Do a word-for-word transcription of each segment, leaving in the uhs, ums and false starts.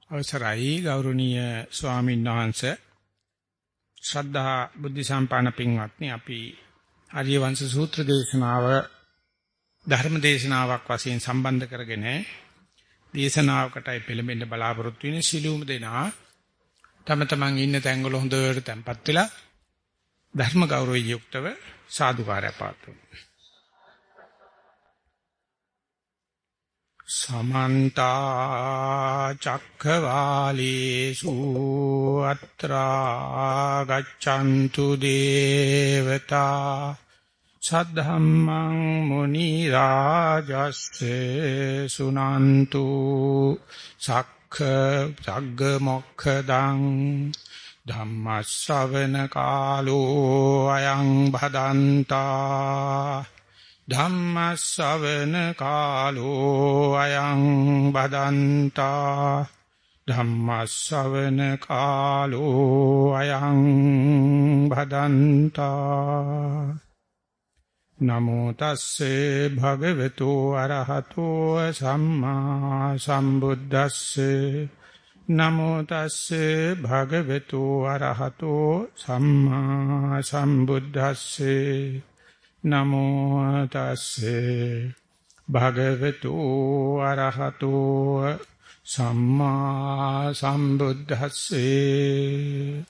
අවසරයි ගෞරවනීය ස්වාමීන් වහන්සේ ශ්‍රද්ධා බුද්ධ සම්පන්න පින්වත්නි අපි ආර්ය වංශ සූත්‍ර දේශනාව ධර්ම දේශනාවක් වශයෙන් සම්බන්ධ කරගෙන දේශනාවකටයි පෙළඹෙන්න බලාපොරොත්තු වෙන සිළුම දෙනා තම තමන් ඉන්න තැන්වල හොඳට tempත් වෙලා ධර්ම ගෞරවයෙන් යුක්තව සාදුකාරය පාත්තුමු. समन्ता चक्रवालेषु अत्रा गच्छन्तु देवता सद्धम्मं मुनि राजस्य सुनन्तु सक्ख सग्ग मोक्षदं धम्मश्रवण कालो अयं भदन्ता ධම්මස්සවන කාලෝ අයං බදන්තා ධම්මස්සවන කාලෝ අයං බදන්තා නමෝ තස්සේ භගවතු අරහතෝ සම්මා සම්බුද්දස්සේ නමෝ තස්සේ භගවතු අරහතෝ සම්මා සම්බුද්දස්සේ නමෝ තස්සේ භගවතු අරහතෝ සම්මා සම්බුද්දස්සේ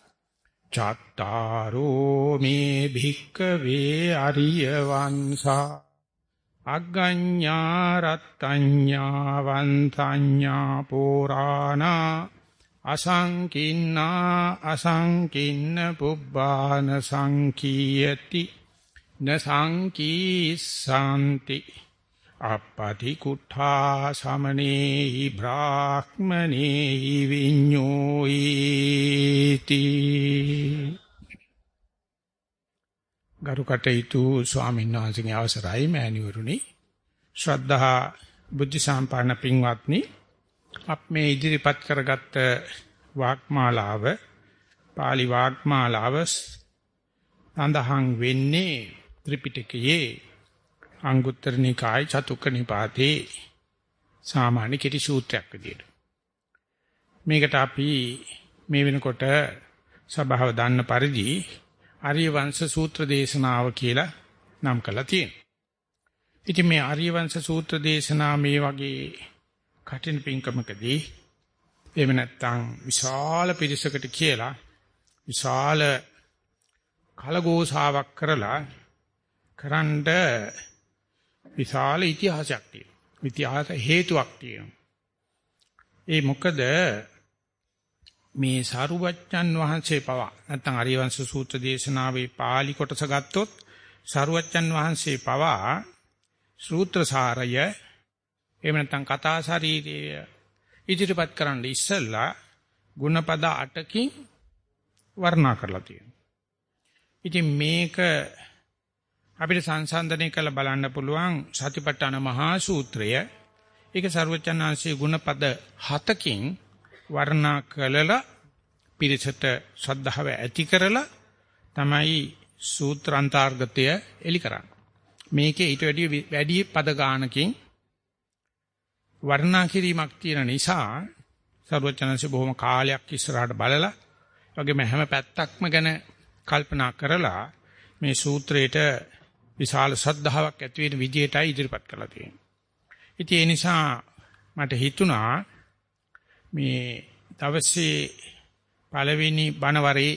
චත්තාරෝ මේ භික්ඛවේ අරිය වංශා අග්ගඤ්ඤා රත්ත්‍ඤ්ඤා වන්තඤ්ඤා පුරාණා අසංකින්නා අසංකින්න පුබ්බාන සංකීයති न සංකීසාන්ති අපපටි කුඨා සමනේ බ්‍රාහ්මනේ විඤ්ඤෝයිති. ගරුකටයුතු ස්වාමීන් වහන්සේගේ අවසරයි මෑණිවරුනි, ශ්‍රද්ධා බුද්ධ සම්පන්න පින්වත්නි, අප මේ ඉදිරිපත් කරගත් වාග්මාලාව පාලි වාග්මාලාව සඳහන් වෙන්නේ ත්‍රිපිටකයේ අංගුත්තර නිකාය චතුක්ක නිපාතේ සාමාන්‍ය කෙටි සූත්‍රයක් විදියට. මේකට අපි මේ වෙනකොට සභාව දන්න පරිදි ආර්ය වංශ සූත්‍ර දේශනාව කියලා නම් කරලා තියෙනවා. ඉතින් මේ ආර්ය වංශ සූත්‍ර දේශනා මේ වගේ කටින් පින්කමකදී එහෙම නැත්නම් විශාල පිරිසකට කියලා විශාල කලගෝසාවක් කරලා කරන්ඩ විශාල ඉතිහාසයක් තියෙනවා. ඉතිහාස හේතුවක් තියෙනවා. ඒ මොකද මේ සාරුවච්චන් වහන්සේ පවා නැත්නම් ආර්යවංශ සූත්‍ර දේශනාවේ පාළි කොටස ගත්තොත් සාරුවච්චන් වහන්සේ පවා සූත්‍ර සාරය එහෙම නැත්නම් කතා ශරීරය ඉදිරිපත් කරන්න ඉස්සෙල්ලා ගුණපද අටකින් වර්ණනා කරලා තියෙනවා. ඉතින් මේක අපිට සංසන්දනය කරලා බලන්න පුළුවන් සතිපට්ඨාන මහා සූත්‍රය. ඒක සර්වචන්නාංශයේ ගුණපද හතකින් වර්ණනා කළලා පිරිසට ශ්‍රද්ධාව ඇති කරලා තමයි සූත්‍රාන්තර්ගතය එලි කරන්නේ. මේකේ ඊට වැඩි වැඩි පද ගානකින් වර්ණනා කිරීමක් තියෙන නිසා සර්වචන්නාංශය බොහොම කාලයක් ඉස්සරහට බලලා වගේම හැම පැත්තක්ම ගැන කල්පනා කරලා මේ සූත්‍රයට විශාල ශ්‍රද්ධාවක් ඇති වෙන විදිහටයි ඉදිරිපත් කරලා තියෙන්නේ. ඉතින් ඒ නිසා මට හිතුණා මේ දවසේ පළවෙනි බණවරේ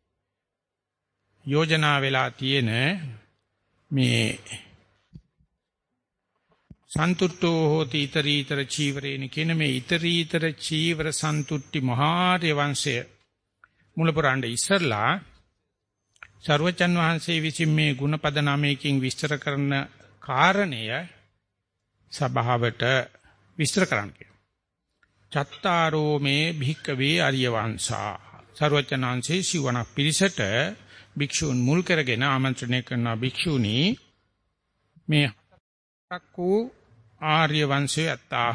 යෝජනා වෙලා තියෙන මේ සන්තුට්ඨෝ හෝති ඊතරීතර චීවරේන කියන මේ ඊතරීතර චීවර සන්තුට්ටි මහාර්ය වංශය මුල පුරාණ්ඩ ඉස්සරලා සර්වචන් වහන්සේ විසින් මේ ගුණපද නමයකින් විස්තර කරන කාරණය සභාවට විස්තර කරන්න කියනවා. චත්තාරෝ මේ භික්ඛවේ ආර්ය වංශා සර්වචන් වහන්සේ සිවණක් පිරිසට භික්ෂූන් මුල් කරගෙන ආමන්ත්‍රණය කරන භික්ෂූනි මේ හතක් වූ ආර්ය වංශය අත්තාහ.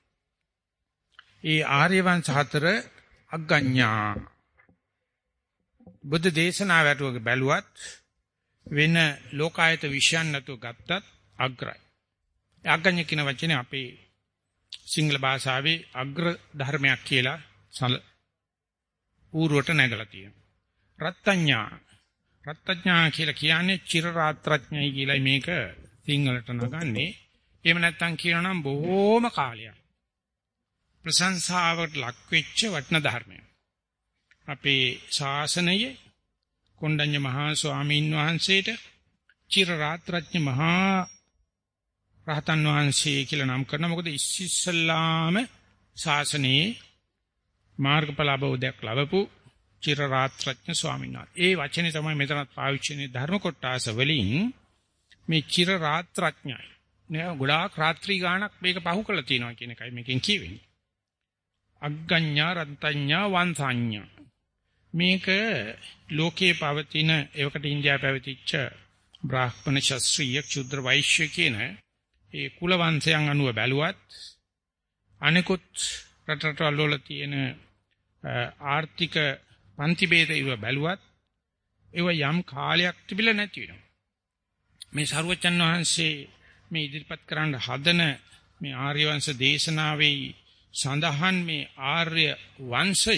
ඒ ආර්ය වංශ හතර අග්ගඤ්ඤා බුද්ධ දේශනාවට බැලුවත් වෙන ලෝකායත විෂයන් නැතුව ගත්තත් අග්‍රයි. අග්ගඤ්ඤ කියන වචනේ අපේ සිංහල භාෂාවේ අග්‍ර ධර්මයක් කියලා සල ඌරුවට නැගලා තියෙනවා. රත්ත්‍ඤ්ඤා රත්ත්‍ඤ්ඤා කියලා කියන්නේ චිර රාත්‍රඥයි කියලායි මේක සිංහලට නගන්නේ. එහෙම නැත්නම් කියනනම් බොහෝම කාලයක් ප්‍රශංසාවට ලක් වෙච්ච වටින ධර්මයක්. අපේ ශාසනයේ කොණ්ඩඤ්ඤ මහා ස්වාමීන් වහන්සේට චිර රාත්‍රඥ මහා රහතන් වහන්සේ කියලා නම් කරන මොකද ඉස්සෙල්ලාම ශාසනයේ මාර්ගඵල අවබෝධයක් ලැබපු චිර රාත්‍රඥ ස්වාමීන් වහන්සේ. ඒ වචනේ තමයි මෙතනත් පාවිච්චි වෙන්නේ ධර්ම කොටස වලින් මේ චිර රාත්‍රඥයි. නේ ගොඩාක් රාත්‍රී ගාණක් මේක පහු කරලා තියෙනවා කියන එකයි මේකෙන් කියවෙන්නේ. අග්ගඤ්ඤා රත්ත්‍ඤ්ඤා වංසඤ්ඤා මේක ලෝකේ පවතින ඒවකට ඉන්දියාවේ පැවතිච්ච බ්‍රාහ්මණ ශාස්ත්‍රීය ක්ෂුද්‍ර වෛශ්‍ය කියන ඒ කුල වංශයන් අනුව බැලුවත් අනිකුත් රට රටවල් වල තියෙන ආර්ථික පන්ති ભેද ඉව බැලුවත් ඒව යම් කාලයක් තිබිලා නැති වෙනවා. මේ සරුවචන් වහන්සේ මේ ඉදිරිපත් කරන්න හදන මේ ආර්ය වංශ දේශනාවේ සඳහන් මේ ආර්ය වංශය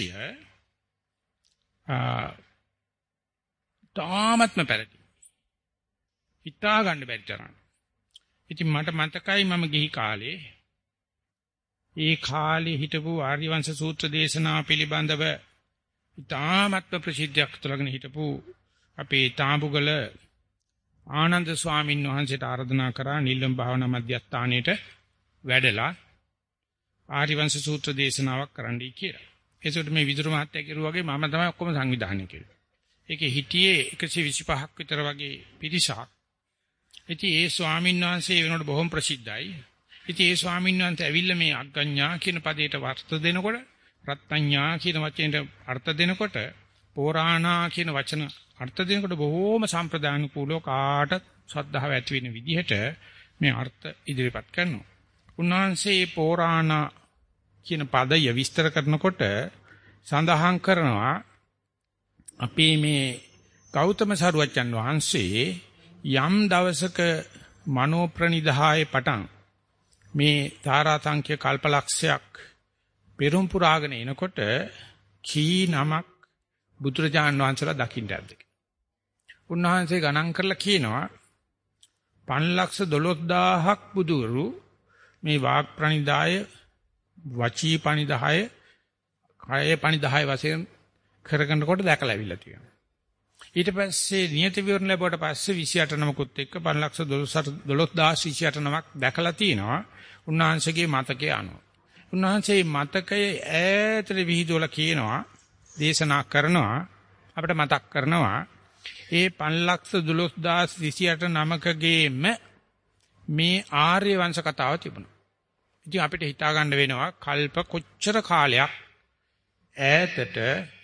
තාමත්ම පැරදි. හිතා ගන්න බැරි තරම්. ඉතින් මට මතකයි මම ගිහි කාලේ ඒ කාලේ හිටපු ආර්ය වංශ සූත්‍ර දේශනා පිළිබඳව තාමත්ම ප්‍රසිද්ධියක් තුලගෙන හිටපු අපේ තාඹුගල ආනන්ද ස්වාමීන් වහන්සේට ආරාධනා කරා නිල්ලම් භාවනා මධ්‍යස්ථානයේට වැඩලා ආර්ය වංශ සූත්‍ර දේශනාවක් කරන්නයි කියලා. ඒසොට මේ විදුර මහත්තයා කිරුවාගේ මම තමයි ඔක්කොම සංවිධානය කළේ. ඒකේ හිටියේ එකසිය විසිපහක් විතර වගේ පිරිසක්. ඉතින් ඒ ස්වාමීන් වහන්සේ වෙනකොට බොහොම ප්‍රසිද්ධයි. ඉතින් ඒ ස්වාමීන් වහන්සේ ඇවිල්ලා මේ අග්ගඤ්ඤා කියන පදයට අර්ථ දෙනකොට, රත්ත්‍ඤ්ඤා කියන වචනයට අර්ථ දෙනකොට, පෝරාණා කියන වචන අර්ථ දෙනකොට බොහොම සම්ප්‍රදාන කූලව කාටත් ශ්‍රද්ධාව ඇති වෙන විදිහට මේ අර්ථ ඉදිරිපත් කරනවා. උන්වහන්සේ පෝරාණා කියන පදය විස්තර කරනකොට සඳහන් කරනවා අපි මේ ගෞතම සරුවච්චන් වහන්සේ යම් දවසක මනෝ ප්‍රනිදාය පටන් මේ තාරාසංඛ්‍ය කල්පලක්ෂයක් පෙරම් පුරාගෙන එනකොට කී නමක් බුදුරජාණන් වහන්සේලා දකින්න ඇද්ද කියලා. උන්වහන්සේ ගණන් කරලා කියනවා පන්ලක්ෂ දොළොස් දාහක් බුදුරු මේ වාග් ප්‍රනිදාය වචී පනිදාය කාය පනිදාය වශයෙන් කරගෙනකොට දැකලා අවිල්ලා තියෙනවා. ඊට පස්සේ නියත විවරණ ලැබුවට පස්සේ විසිඅට නමකුත් එක්ක පන්ලක්ෂ දොළොස් දාස් විසිඅට නමක් දැකලා තිනවා උන්වහන්සේගේ මතකය අනුව. උන්වහන්සේ මතකයේ ඈතට විහිදුවලා කියනවා දේශනා කරනවා අපිට මතක් කරනවා ඒ පන්ලක්ෂ දොළොස් දාස් විසිඅට නමකගේම මේ ආර්ය වංශ කතාව තිබුණා. ඉතින් අපිට හිතා ගන්න වෙනවා කල්ප කොච්චර කාලයක් ඈතට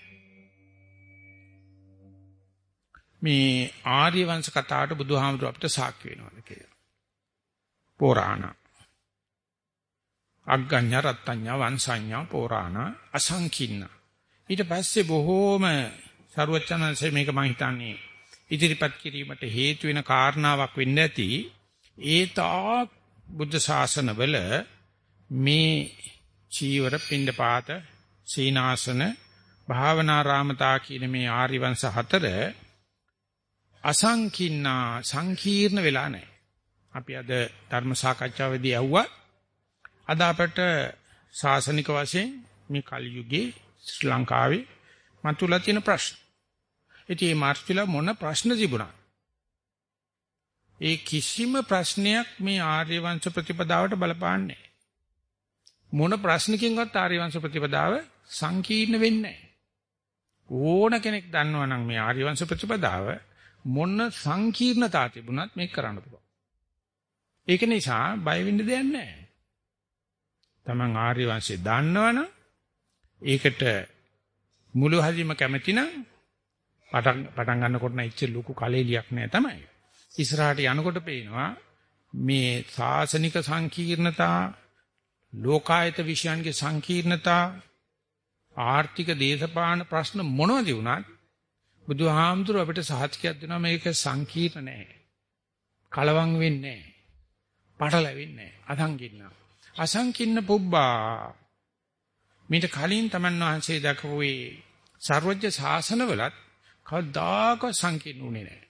මේ ආර්ය වංශ කතාවට බුදුහාමුදුරුවෝ අපිට සාක්ෂි වෙනවාද කියලා. පෝරාණ අග්ගඤ්ඤ රත්ත්‍ඤ්ඤ වංශඤ්ඤ පෝරාණ අසංකින්න. ඊට පස්සේ බොහෝම සරුවචනන්සේ මේක මම හිතන්නේ ඉදිරිපත් කිරීමට හේතු වෙන කාරණාවක් වෙන්න ඇති. ඒ තාක් බුද්ධ ශාසනවල මේ චීවර පිණ්ඩපාත සීනාසන භාවනාරාමතා කියන මේ ආර්ය වංශ හතර අසංකින්නා සංකීර්ණ වෙලා නැහැ. අපි අද ධර්ම සාකච්ඡාවේදී ඇහුවා අද අපට ශාසනික වශයෙන් මේ කලියුගයේ ශ්‍රී ලංකාවේ මතුවලා තියෙන ප්‍රශ්න. ඉතින් මේ මාර්චිලා මොන ප්‍රශ්න තිබුණා? ඒ කිසිම ප්‍රශ්නයක් මේ ආර්ය වංශ ප්‍රතිපදාවට බලපාන්නේ නැහැ. මොන ප්‍රශ්නකින්වත් ආර්ය වංශ ප්‍රතිපදාව සංකීර්ණ වෙන්නේ නැහැ. ඕන කෙනෙක් දන්නවා නම් මේ ආර්ය වංශ ප්‍රතිපදාව මොන සංකීර්ණතා තිබුණත් මේක කරන්න පුළුවන්. ඒක නිසා බය වෙන්න දෙයක් නැහැ. තමන් ආර්ය වංශය දන්නවනම් ඒකට මුළු හදින්ම කැමති නම් පටන් පටන් ගන්නකොට නම් ඉච්ච ලොකු කලෙලියක් නෑ තමයි. ඉස්සරහට යනකොට පේනවා මේ සාසනික සංකීර්ණතා, ලෝකායත විෂයන්ගේ සංකීර්ණතා, ආර්ථික දේශපාලන ප්‍රශ්න මොනවද වුණත් බුදුහාමුදුරුවෝ අපිට සහතිකයක් දෙනවා මේක සංකීර්ණ නෑ. කලවම් වෙන්නේ නෑ. පටලැවෙන්නේ නෑ. අසංකීර්ණ. අසංකීර්ණ පුබ්බා මීට කලින් තමන් වහන්සේ දක්වපු ඒ සර්වජ්‍ය ශාසනවලත් කවදාක සංකීර්ණ උනේ නැහැ.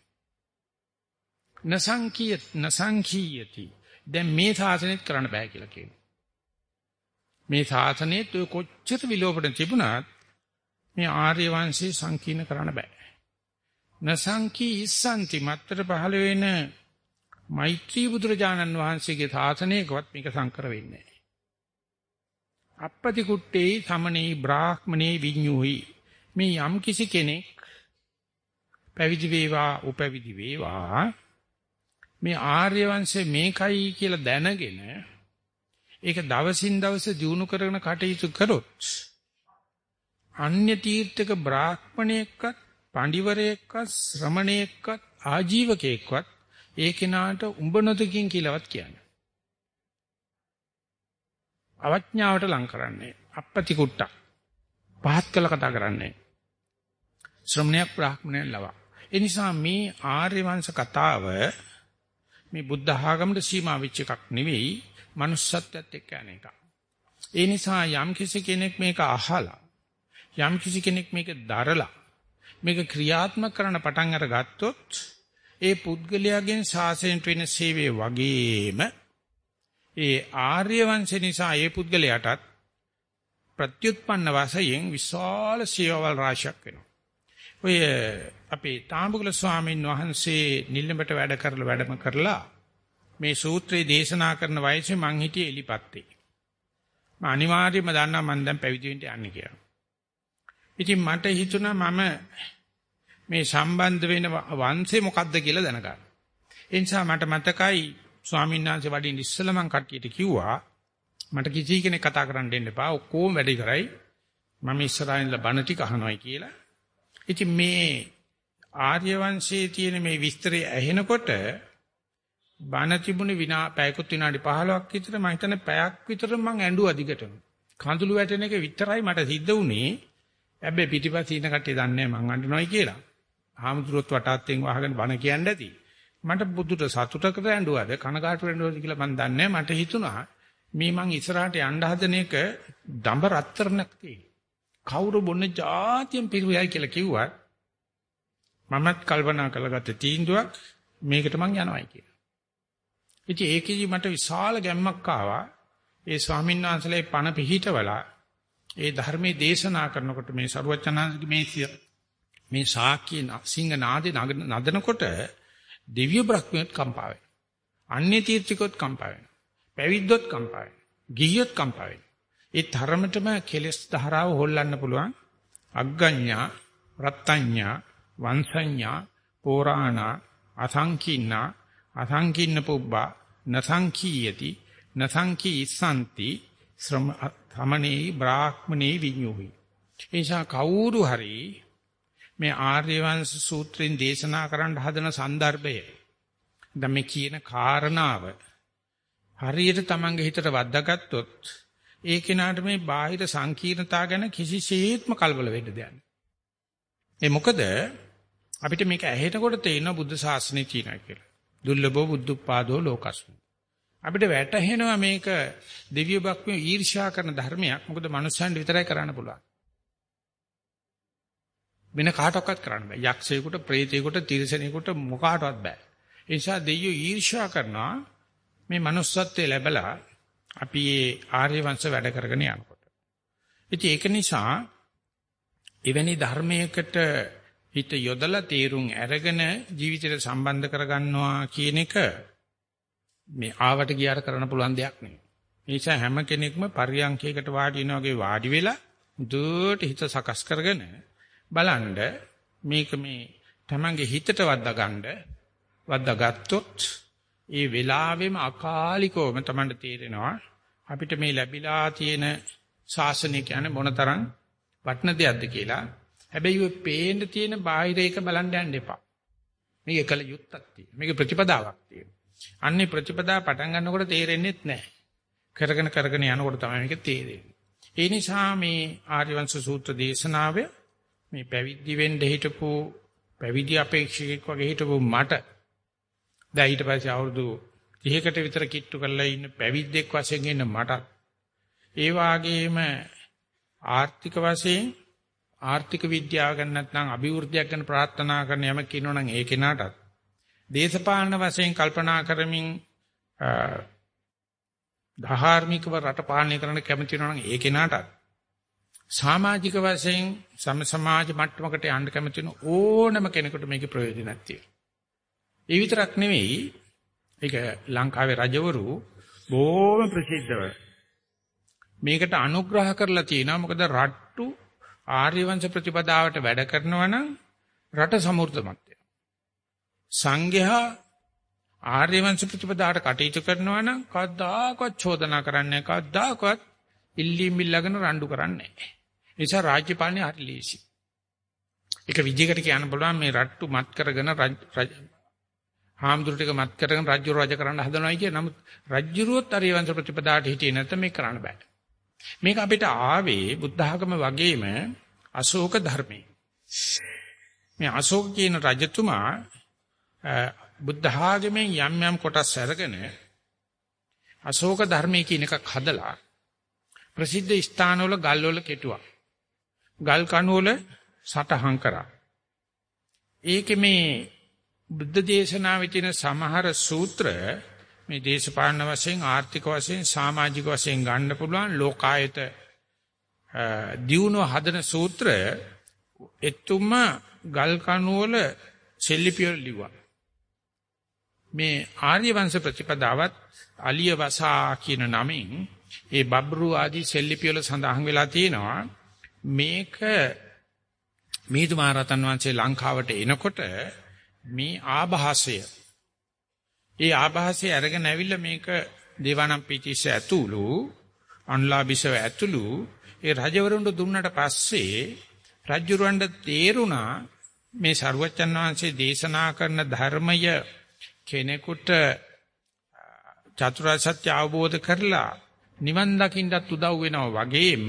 නසංකීය නසංකීයති. දැන් මේ ශාසනයත් කරන්න බෑ කියලා කියනවා. මේ ශාසනයේත් ඔය කොච්චර විලෝපණ තිබුණත් මේ ආර්ය වංශේ සංකීර්ණ කරන්න බෑ. නසංකී ඉස්සන්ති මත්තර පහළ වෙන මෛත්‍රී බුදුරජාණන් වහන්සේගේ ශාසනයකවත් මේක සංකර වෙන්නේ නැහැ. අපපති කුට්ටේ සමනේ බ්‍රාහ්මනේ විඤ්ඤුහි. මේ යම් කිසි කෙනෙක් පැවිදි වේවා උපවිදි වේවා මේ ආර්ය වංශේ මේකයි කියලා දැනගෙන ඒක දවසින් දවස දියුණු කරගෙන කටයුතු කරොත් අන්‍ය තීර්ථක බ්‍රාහ්මණයෙක්වත් පඬිවරයෙක්වත් ශ්‍රමණයෙක්වත් ආජීවකයෙක්වත් ඒ කෙනාට උඹ නොදකින් කියලාවත් කියන්නේ. අවඥාවට ලං කරන්නේ අපපති කුට්ටක් පහත් කළ කතා කරන්නේ ශ්‍රමණයක් බ්‍රාහ්මණයක් ලවා. ඒ නිසා මේ ආර්ය වංශ කතාව මේ බුද්ධ ආගමට සීමා වෙච්ච එකක් නෙවෙයි මනුස්සත්වයට එක්ක යන එකක්. ඒ නිසා යම් කිසි කෙනෙක් මේක අහලා යම් කිසි කෙනෙක් මේක දරලා මේක ක්‍රියාත්මක කරන්න පටන් අරගත්තොත් ඒ පුද්ගලයාගෙන් ශාසනයට වෙන සේවය වගේම ඒ ආර්ය වංශ නිසා ඒ පුද්ගලයාටත් ප්‍රත්‍යুৎপন্ন වශයෙන් විශාල සේවාවල් රාශියක් වෙනවා. ඔය අපේ තාඹුගල ස්වාමීන් වහන්සේ නිල්ලඹට වැඩ කරලා වැඩම කරලා මේ සූත්‍රය දේශනා කරන වයසේ මං හිටියේ එලිපත්තේ. මම අනිවාර්යයෙන්ම දන්නවා මං දැන් පැවිදි වෙන්න යන්නේ කියලා. ඉතින් මට හිතුණා මම මේ සම්බන්ධ වෙන වංශේ මොකක්ද කියලා දැනගන්න. ඒ නිසා මට මතකයි ස්වාමීන් වහන්සේ වඩින්න ඉස්සෙල්ලා මං කට්ටියට කිව්වා මට කිසි කෙනෙක් කතා කරන්න දෙන්න එපා. ඔක්කොම වැඩි කරයි. මම ඉස්සරහින් ඉඳලා බණ ටික අහනවායි කියලා. ඉතින් මේ ආර්ය වංශයේ තියෙන මේ විස්තරය ඇහෙනකොට බණ තිබුණේ විනා පැයකුත් විනාඩි පහළොවක් විතර මම හිතන්නේ පැයක් විතර මං ඇඬුවා දිගටම. කඳුළු වැටෙන එක විතරයි මට සිද්ධ වුණේ. හැබැයි පිටිපස්සේ ඉන්න කට්ටිය දන්නේ නැහැ මං අඬනවායි කියලා. ආමුදුරොත් වටාත්තෙන් වහගෙන බණ කියන්න ඇති. මට බුදුට සතුටකට ඇඬුවාද කනගාටු වෙනවද කියලා මං දන්නේ නැහැ. මට හිතුණා මේ මං ඉස්සරහට යන්න හදන එක දඹ රත්තරණක් තියෙන. කවුරු බොන්න જાතියෙන් පිරුයයි කියලා කිව්වා. මමත් කල්පනා කරගත්ත තීන්දුවක් මේකට මං යනවායි කියලා. ඉතින් ඒකෙදි මට විශාල ගැම්මක් ආවා. ඒ ස්වාමීන් වහන්සේලා පණ පිහිටවලා ඒ ධර්මයේ දේශනා කරනකොට මේ සරුවචනාංශගේ මේ මේ ශාක්‍ය සිංහ නාදේ නදනකොට දිව්‍ය බ්‍රහ්මියත් කම්පා වෙනවා. අන්‍ය තීර්ථිකොත් කම්පා වෙනවා. පැවිද්දොත් කම්පා වෙනවා. ගිහියොත් කම්පා වෙනවා. ඒ තරමටම කෙලස් ධාරාව හොල්ලන්න පුළුවන් අග්ගඤ්ඤා, රත්ත්‍ඤ්ඤා, වංශඤ්ඤා, පෝරාණා, අසංකීර්ණා, අසංකීර්ණ පුබ්බා, නසංකීයති, නසංකී ඉස්සන්ති ශ්‍රම තමනේ බ්‍රාහ්මනේ විඤ්ඤුහි. එනිසා කවුරු හරි මේ ආර්ය වංශ සූත්‍රයෙන් දේශනා කරන්න හදන સંદર્ભය දැන් මේ කියන කාරණාව හරියට Tamange හිතට වද්දාගත්තොත් ඒ කෙනාට මේ බාහිර සංකීර්ණතා ගැන කිසිසේත්ම කලබල වෙන්න දෙයක් නෑ. ඒ මොකද අපිට මේක ඇහෙනකොට තේරෙනවා බුද්ධ ශාසනය තියෙනවා කියලා. දුර්ලභෝ බුද්ධෝත්පාදෝ ලෝකස්මි. අපිට වැටහෙනවා මේක දෙවිය බක්මිය ඊර්ෂ්‍යා කරන ධර්මයක්. මොකද මනුස්සයන්ට විතරයි කරන්න පුළුවන්. වෙන කාටවත් කරන්න බෑ. යක්ෂයෙකුට, ප්‍රේතයෙකුට, තිරිසනෙකුට මොකාටවත් බෑ. ඒ නිසා දෙවියෝ ඊර්ෂ්‍යා කරනවා මේ manussත්වයේ ලැබලා අපි මේ ආර්ය වංශ වැඩ කරගෙන යනකොට. ඉතින් ඒක නිසා එවැනි ධර්මයකට හිත යොදලා තේරුම් අරගෙන ජීවිතයට සම්බන්ධ කරගන්නවා කියන එක මේ ආවට ගියාට කරන්න පුළුවන් දෙයක් නෙවෙයි. ඒ නිසා හැම කෙනෙක්ම පරියන්කයකට වාඩි වෙනා වගේ වාඩි වෙලා දුවට හිත සකස් කරගෙන බලන්න මේක මේ තමන්ගේ හිතට වද්දා ගන්න වද්දා ගත්තොත් ඒ වෙලාවෙම අකාලිකවම තමන්ට තේරෙනවා අපිට මේ ලැබිලා තියෙන ශාසනය කියන්නේ මොනතරම් වටින දෙයක්ද කියලා. හැබැයි ඔය පේන්න තියෙන බාහිර එක බලන්න යන්න එපා. මේක කල යුත්තක් තියෙනවා. මේක ප්‍රතිපදාවක් තියෙනවා. අන්නේ ප්‍රතිපදාව පටන් ගන්නකොට තේරෙන්නේත් නැහැ. කරගෙන කරගෙන යනකොට තමයි මේක තේරෙන්නේ. ඒ නිසා මේ ආර්යවංශ සූත්‍ර දේශනාවේ මේ පැවිදි වෙන්න හිටපු පැවිදි අපේක්ෂකෙක් වගේ හිටපු මට දැන් ඊට පස්සේ අවුරුදු තිහකට විතර කිට්ටු කරලා ඉන්න පැවිද්දෙක් වශයෙන් ඉන්න මට ඒ වාගේම ආර්ථික වශයෙන් ආර්ථික විද්‍යාව ගැන නැත්නම් අභිවෘද්ධියක් ගැන ප්‍රාර්ථනා කරන යම කියනවනම් ඒ කෙනාටත් දේශපාලන වශයෙන් කල්පනා කරමින් ධාර්මිකව රට පාලනය කරන්න කැමති වෙනවා නම් ඒ කෙනාටත් සමාජික වශයෙන් සම සමාජ මට්ටමකට යන්න කැමති වෙන ඕනම කෙනෙකුට මේකේ ප්‍රයෝජනක් තියෙනවා. ඒ විතරක් නෙවෙයි ඒක ලංකාවේ රජවරු බොහොම ප්‍රසිද්ධව මේකට අනුග්‍රහ කරලා තියෙනවා. මොකද රට්ටු ආර්ය වංශ ප්‍රතිපදාවට වැඩ කරනවා නම් රට සමෘද්ධමත් වෙනවා. සංඝයා ආර්ය වංශ ප්‍රතිපදාවට කටයුතු කරනවා නම් කවදාකවත් චෝදනා කරන්නේ නැහැ. කවදාකවත් ඉල්ලීම් ඉල්ලගෙන රණ්ඩු කරන්නේ නැහැ. ඒ නිසා රාජ්‍ය පාලනය හරි ලේසි. ඒක විජයකට කියන්න බලන්න මේ රට්ටු මත් කරගෙන රජ හාමුදුරු ටික මත් කරගෙන රාජ්‍ය රාජ කරන්න හදනවායි කිය. නමුත් රාජ්‍යරුවත් ආර්ය වංශ ප්‍රතිපදාවට හිටියේ නැත්නම් මේක කරන්න බෑ. මේක අපිට ආවේ බුද්ධ ආගම වගේම අශෝක ධර්මයේ. මේ අශෝක කියන රජතුමා බුද්ධ ආගමෙන් යම් යම් කොටස් අරගෙන අශෝක ධර්මයේ කියන එකක් හදලා ප්‍රසිද්ධ ස්ථානවල ගල්වල කෙටුවා. ගල් කණු වල සටහන් කරා. ඒකේ මේ බුද්ධ දේශනාවේ තියෙන සමහර සූත්‍ර මේ දේශපාලන වශයෙන් ආර්ථික වශයෙන් සමාජික වශයෙන් ගන්න පුළුවන් ලෝකායත දියුණුව හදන සූත්‍ර එතුම ගල් කණු වල සෙල්ලිපිය ලිව්වා. මේ ආර්ය වංශ ප්‍රතිපදාවත් අලිය වසා කියන නමින් ඒ බබ්රු ආදී සෙල්ලිපිය වල සඳහන් වෙලා තියෙනවා. මේක මිහිඳු මහ රහතන් වහන්සේ ලංකාවට එනකොට මේ ආభాසය ඒ ආభాසය අරගෙන ඇවිල්ලා මේක දේවානම්පියතිස්ස ඇතුළු අන්ලාබිසව ඇතුළු ඒ රජවරුන්ට දුන්නට පස්සේ රජුරවණ්ඩ තේරුණා මේ සරුවච්චන් වහන්සේ දේශනා කරන ධර්මය කෙනෙකුට චතුරාර්ය සත්‍ය අවබෝධ කරලා නිවන් දකින්නත් උදව් වෙනවා වගේම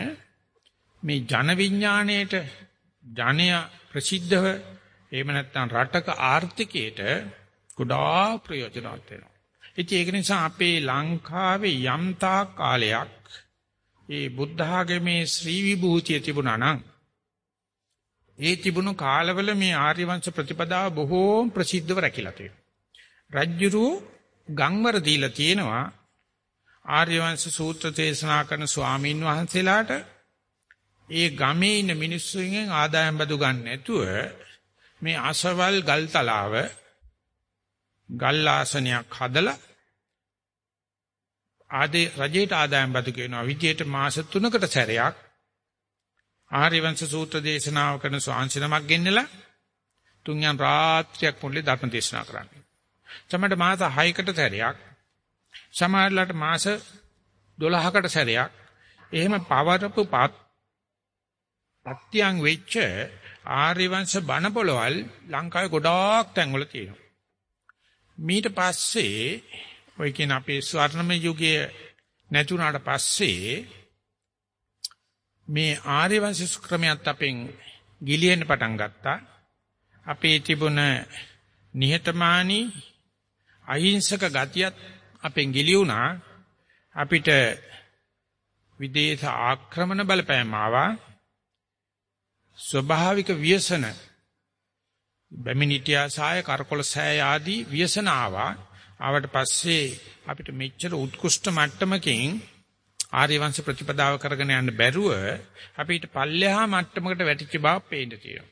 මේ ජන විඥාණයට ජනය ප්‍රසිද්ධව එහෙම නැත්නම් රටක ආර්ථිකයට ගොඩාක් ප්‍රයෝජනවත් වෙනවා. ඉතින් ඒක නිසා අපේ ලංකාවේ යම් තාක් කාලයක් ඒ බුද්ධ ආගමේ ශ්‍රී විභූතිය තිබුණා නම් ඒ තිබුණු කාලවල මේ ආර්ය වංශ ප්‍රතිපදාව බොහෝම ප්‍රසිද්ධව රැකිලා තියෙනවා. රජ්ජුරු ගම්වර දීලා තියෙනවා ආර්ය වංශ සූත්‍ර දේශනා කරන ස්වාමීන් වහන්සේලාට ඒ ගමේ ඉන්න මිනිස්සුන්ගෙන් ආදායම් බදු ගන්න නැතුව මේ අසවල් ගල් තලාව ගල් ආසනයක් හදලා ආදී රජයට ආදායම් බදු කියනවා විදියට මාස තුනකට සැරයක් ආර්ය වංශ සූත්‍ර දේශනාව කරන ස්වාංශනමක් ගෙන්නලා තුන්යන් රාත්‍රියක් මුල්ලේ ධර්ම දේශනා කරන්නේ. සමහර මාස හයකට සැරයක් සමහරලාට මාස දොළහකට සැරයක් එහෙම පවරපු පත් පත්‍යං වෙච්ච ආර්ය වංශ බණ පොළවල් ලංකාවේ ගොඩාක් තැන්වල තියෙනවා. ඊට පස්සේ ඔය කියන අපේ ස්වර්ණමය යුගයේ නැතුණාට පස්සේ මේ ආර්ය වංශ ක්‍රමයට අපෙන් ගිලිහෙන්න පටන් ගත්තා. අපේ තිබුණ නිහතමානී අහිංසක ගතියත් අපෙන් ගිලිුණා. අපිට විදේශ ආක්‍රමණ බලපෑම් ආවා. ස්වභාවික ව්‍යසන බැමිණිටියා සාය කරකොල සෑය ආදී ව්‍යසන ආවා. ආවට පස්සේ අපිට මෙච්චර උත්කෘෂ්ඨ මට්ටමකින් ආර්ය වංශ ප්‍රතිපදාව කරගෙන යන්න බැරුව අපිට පල්ලෙහා මට්ටමකට වැටිච්ච බව පේන්න තියෙනවා.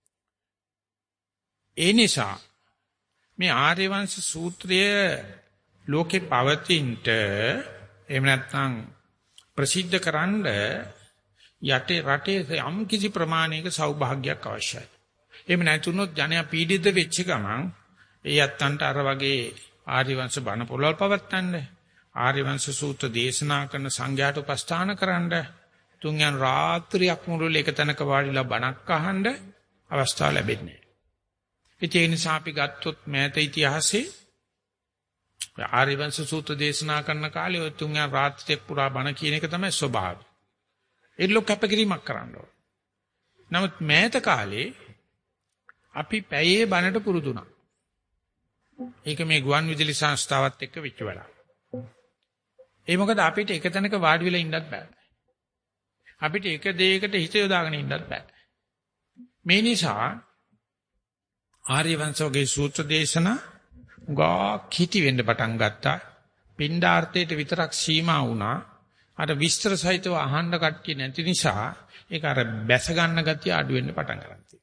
ඒ නිසා මේ ආර්ය වංශ සූත්‍රය ලෝකේ පවතිනට එහෙම නැත්නම් ප්‍රසිද්ධ කරන්න යටේ රටේ යම් කිසි ප්‍රමාණයක සෞභාග්‍යයක් අවශ්‍යයි. එහෙම නැතුනොත් ජනයා පීඩිත වෙච්ච ගමන් ඒ යත්තන්ට අර වගේ ආර්ය වංශ බණ පොළවල් පවත්තන්න ආර්ය වංශ සූත්‍ර දේශනා කරන සංඝයාට උපස්ථාන කරන්න තුන්යන් රාත්‍රියක් මුළුල්ලේ එක තැනක වාඩිලා බණක් අහන්න අවස්ථාව ලැබෙන්නේ නැහැ. ඒ නිසා අපි ගත්තොත් මෑත ඉතිහාසයේ ආර්ය වංශ සූත්‍ර දේශනා කරන කාලේ ඔය තුන්යන් රාත්‍රියක් පුරා බණ කියන එක තමයි ස්වභාවය. ඒ ලොක් කැපකිරීමක් කරන්න ඕන. නමුත් මෑත කාලේ අපි පැයේ බණට පුරුදුනා. ඒක මේ ගුවන් විදුලි සංස්ථාවත් එක්ක වෙච්ච වැඩක්. ඒ මොකද අපිට එක තැනක වාඩි වෙලා ඉන්නත් බෑ. අපිට එක දෙයකට හිත යොදාගෙන ඉන්නත් බෑ. මේ නිසා ආර්ය වංශෝගේ සූත්‍ර දේශනා ගා කිටි වෙන්න පටන් ගත්තා. පින්ඩාර්ථයට විතරක් සීමා වුණා. අර විස්තර සහිතව අහන්න කට්ටිය නැති නිසා ඒක අර බැස ගන්න ගතිය අඩු වෙන්න පටන් ගන්නවා.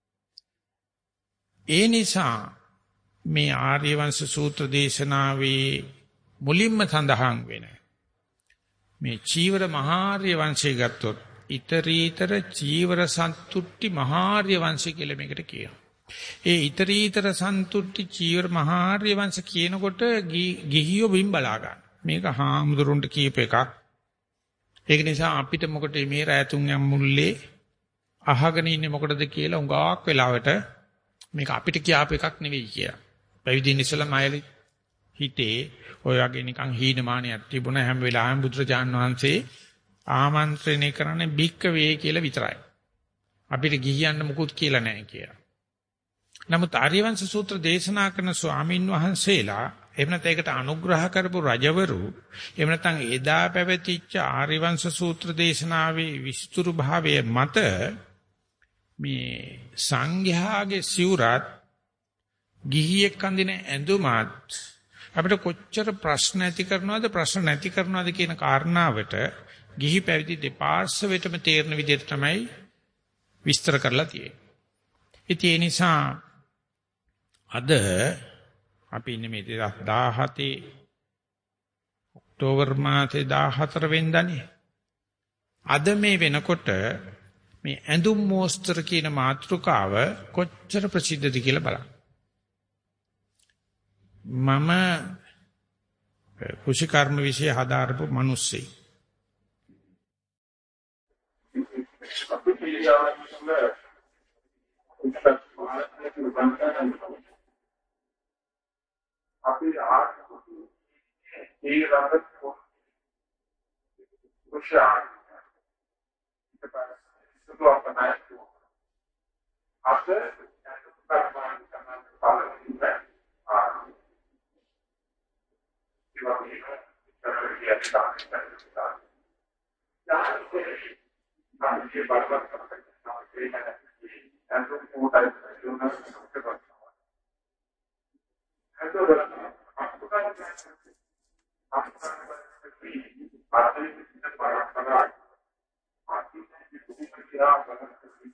ඒ නිසා මේ ආර්ය වංශ සූත්‍ර දේශනාවේ මුලින්ම සඳහන් වෙන මේ චීවර මහාර්ය වංශය ගත්තොත් ඊතරීතර චීවර සන්තුට්ටි මහාර්ය වංශය කියලා මේකට කියනවා. ඒ ඊතරීතර සන්තුට්ටි චීවර මහාර්ය වංශ කියනකොට ගිහියෝ බිම් බලා ගන්න. මේක හාමුදුරුන්ට කියප එකක්. ඒක නිසා අපිට මොකටද මේ රැතුන් යම් මුල්ලේ අහගෙන ඉන්නේ මොකටද කියලා උඟාක් වෙලාවට මේක අපිට කියාප එකක් නෙවෙයි කියලා. පැවිදිින් ඉස්සලා මයලි හිතේ ඔය වගේ නිකන් හීනමානයක් තිබුණ හැම වෙලාවෙම බුදුරජාන් වහන්සේ ආමන්ත්‍රණය කරන්නේ බික්ක වේ කියලා විතරයි. අපිට ගිහියන්න මුකුත් කියලා නැහැ කියලා. නමුත් ආර්යවංශ සූත්‍ර දේශනා කරන ස්වාමින් වහන්සේලා එහෙම නැත්නම් ඒකට අනුග්‍රහ කරපු රජවරු එහෙම නැත්නම් එදා පැවතිච්ච ආර්යවංශ සූත්‍ර දේශනාවේ විස්තර භාවයේ මත මේ සංඝයාගේ සිවුරත් ගිහියෙක් අඳින ඇඳුමත් අපිට කොච්චර ප්‍රශ්න ඇති කරනවද ප්‍රශ්න නැති කරනවද කියන කාරණාවට ගිහි පැවිදි දෙපාර්ශ්වයටම තේරෙන විදිහට තමයි විස්තර කරලා තියෙන්නේ. ඉතින් ඒ නිසා අද අපි ඉන්නේ මේ දෙදාස් දාහතේ ඔක්තෝබර් මාසේ දාහතර වෙනිදානේ. අද මේ වෙනකොට මේ ඇඳුම් මෝස්තර කියන මාතෘකාව කොච්චර ප්‍රසිද්ධද කියලා බලන්න. මම කුෂිකර්ම વિશે හදාරපු මිනිස්සෙක්. අපි ආත් ඒ රාගත් කුෂා ඉතපස් සුවපනාය අප කර්මාන් කරන පාලනය ආ ඉවන්නේ කරන්නේ ඉස්සරහට යාන්නේ අපි බරපතල කරන්නේ නැහැ අන්තිම පොටයි ජුනස් කරනවා හතර අපුකන අපුකන ආදී පරපරා ආදී දුකියා බලන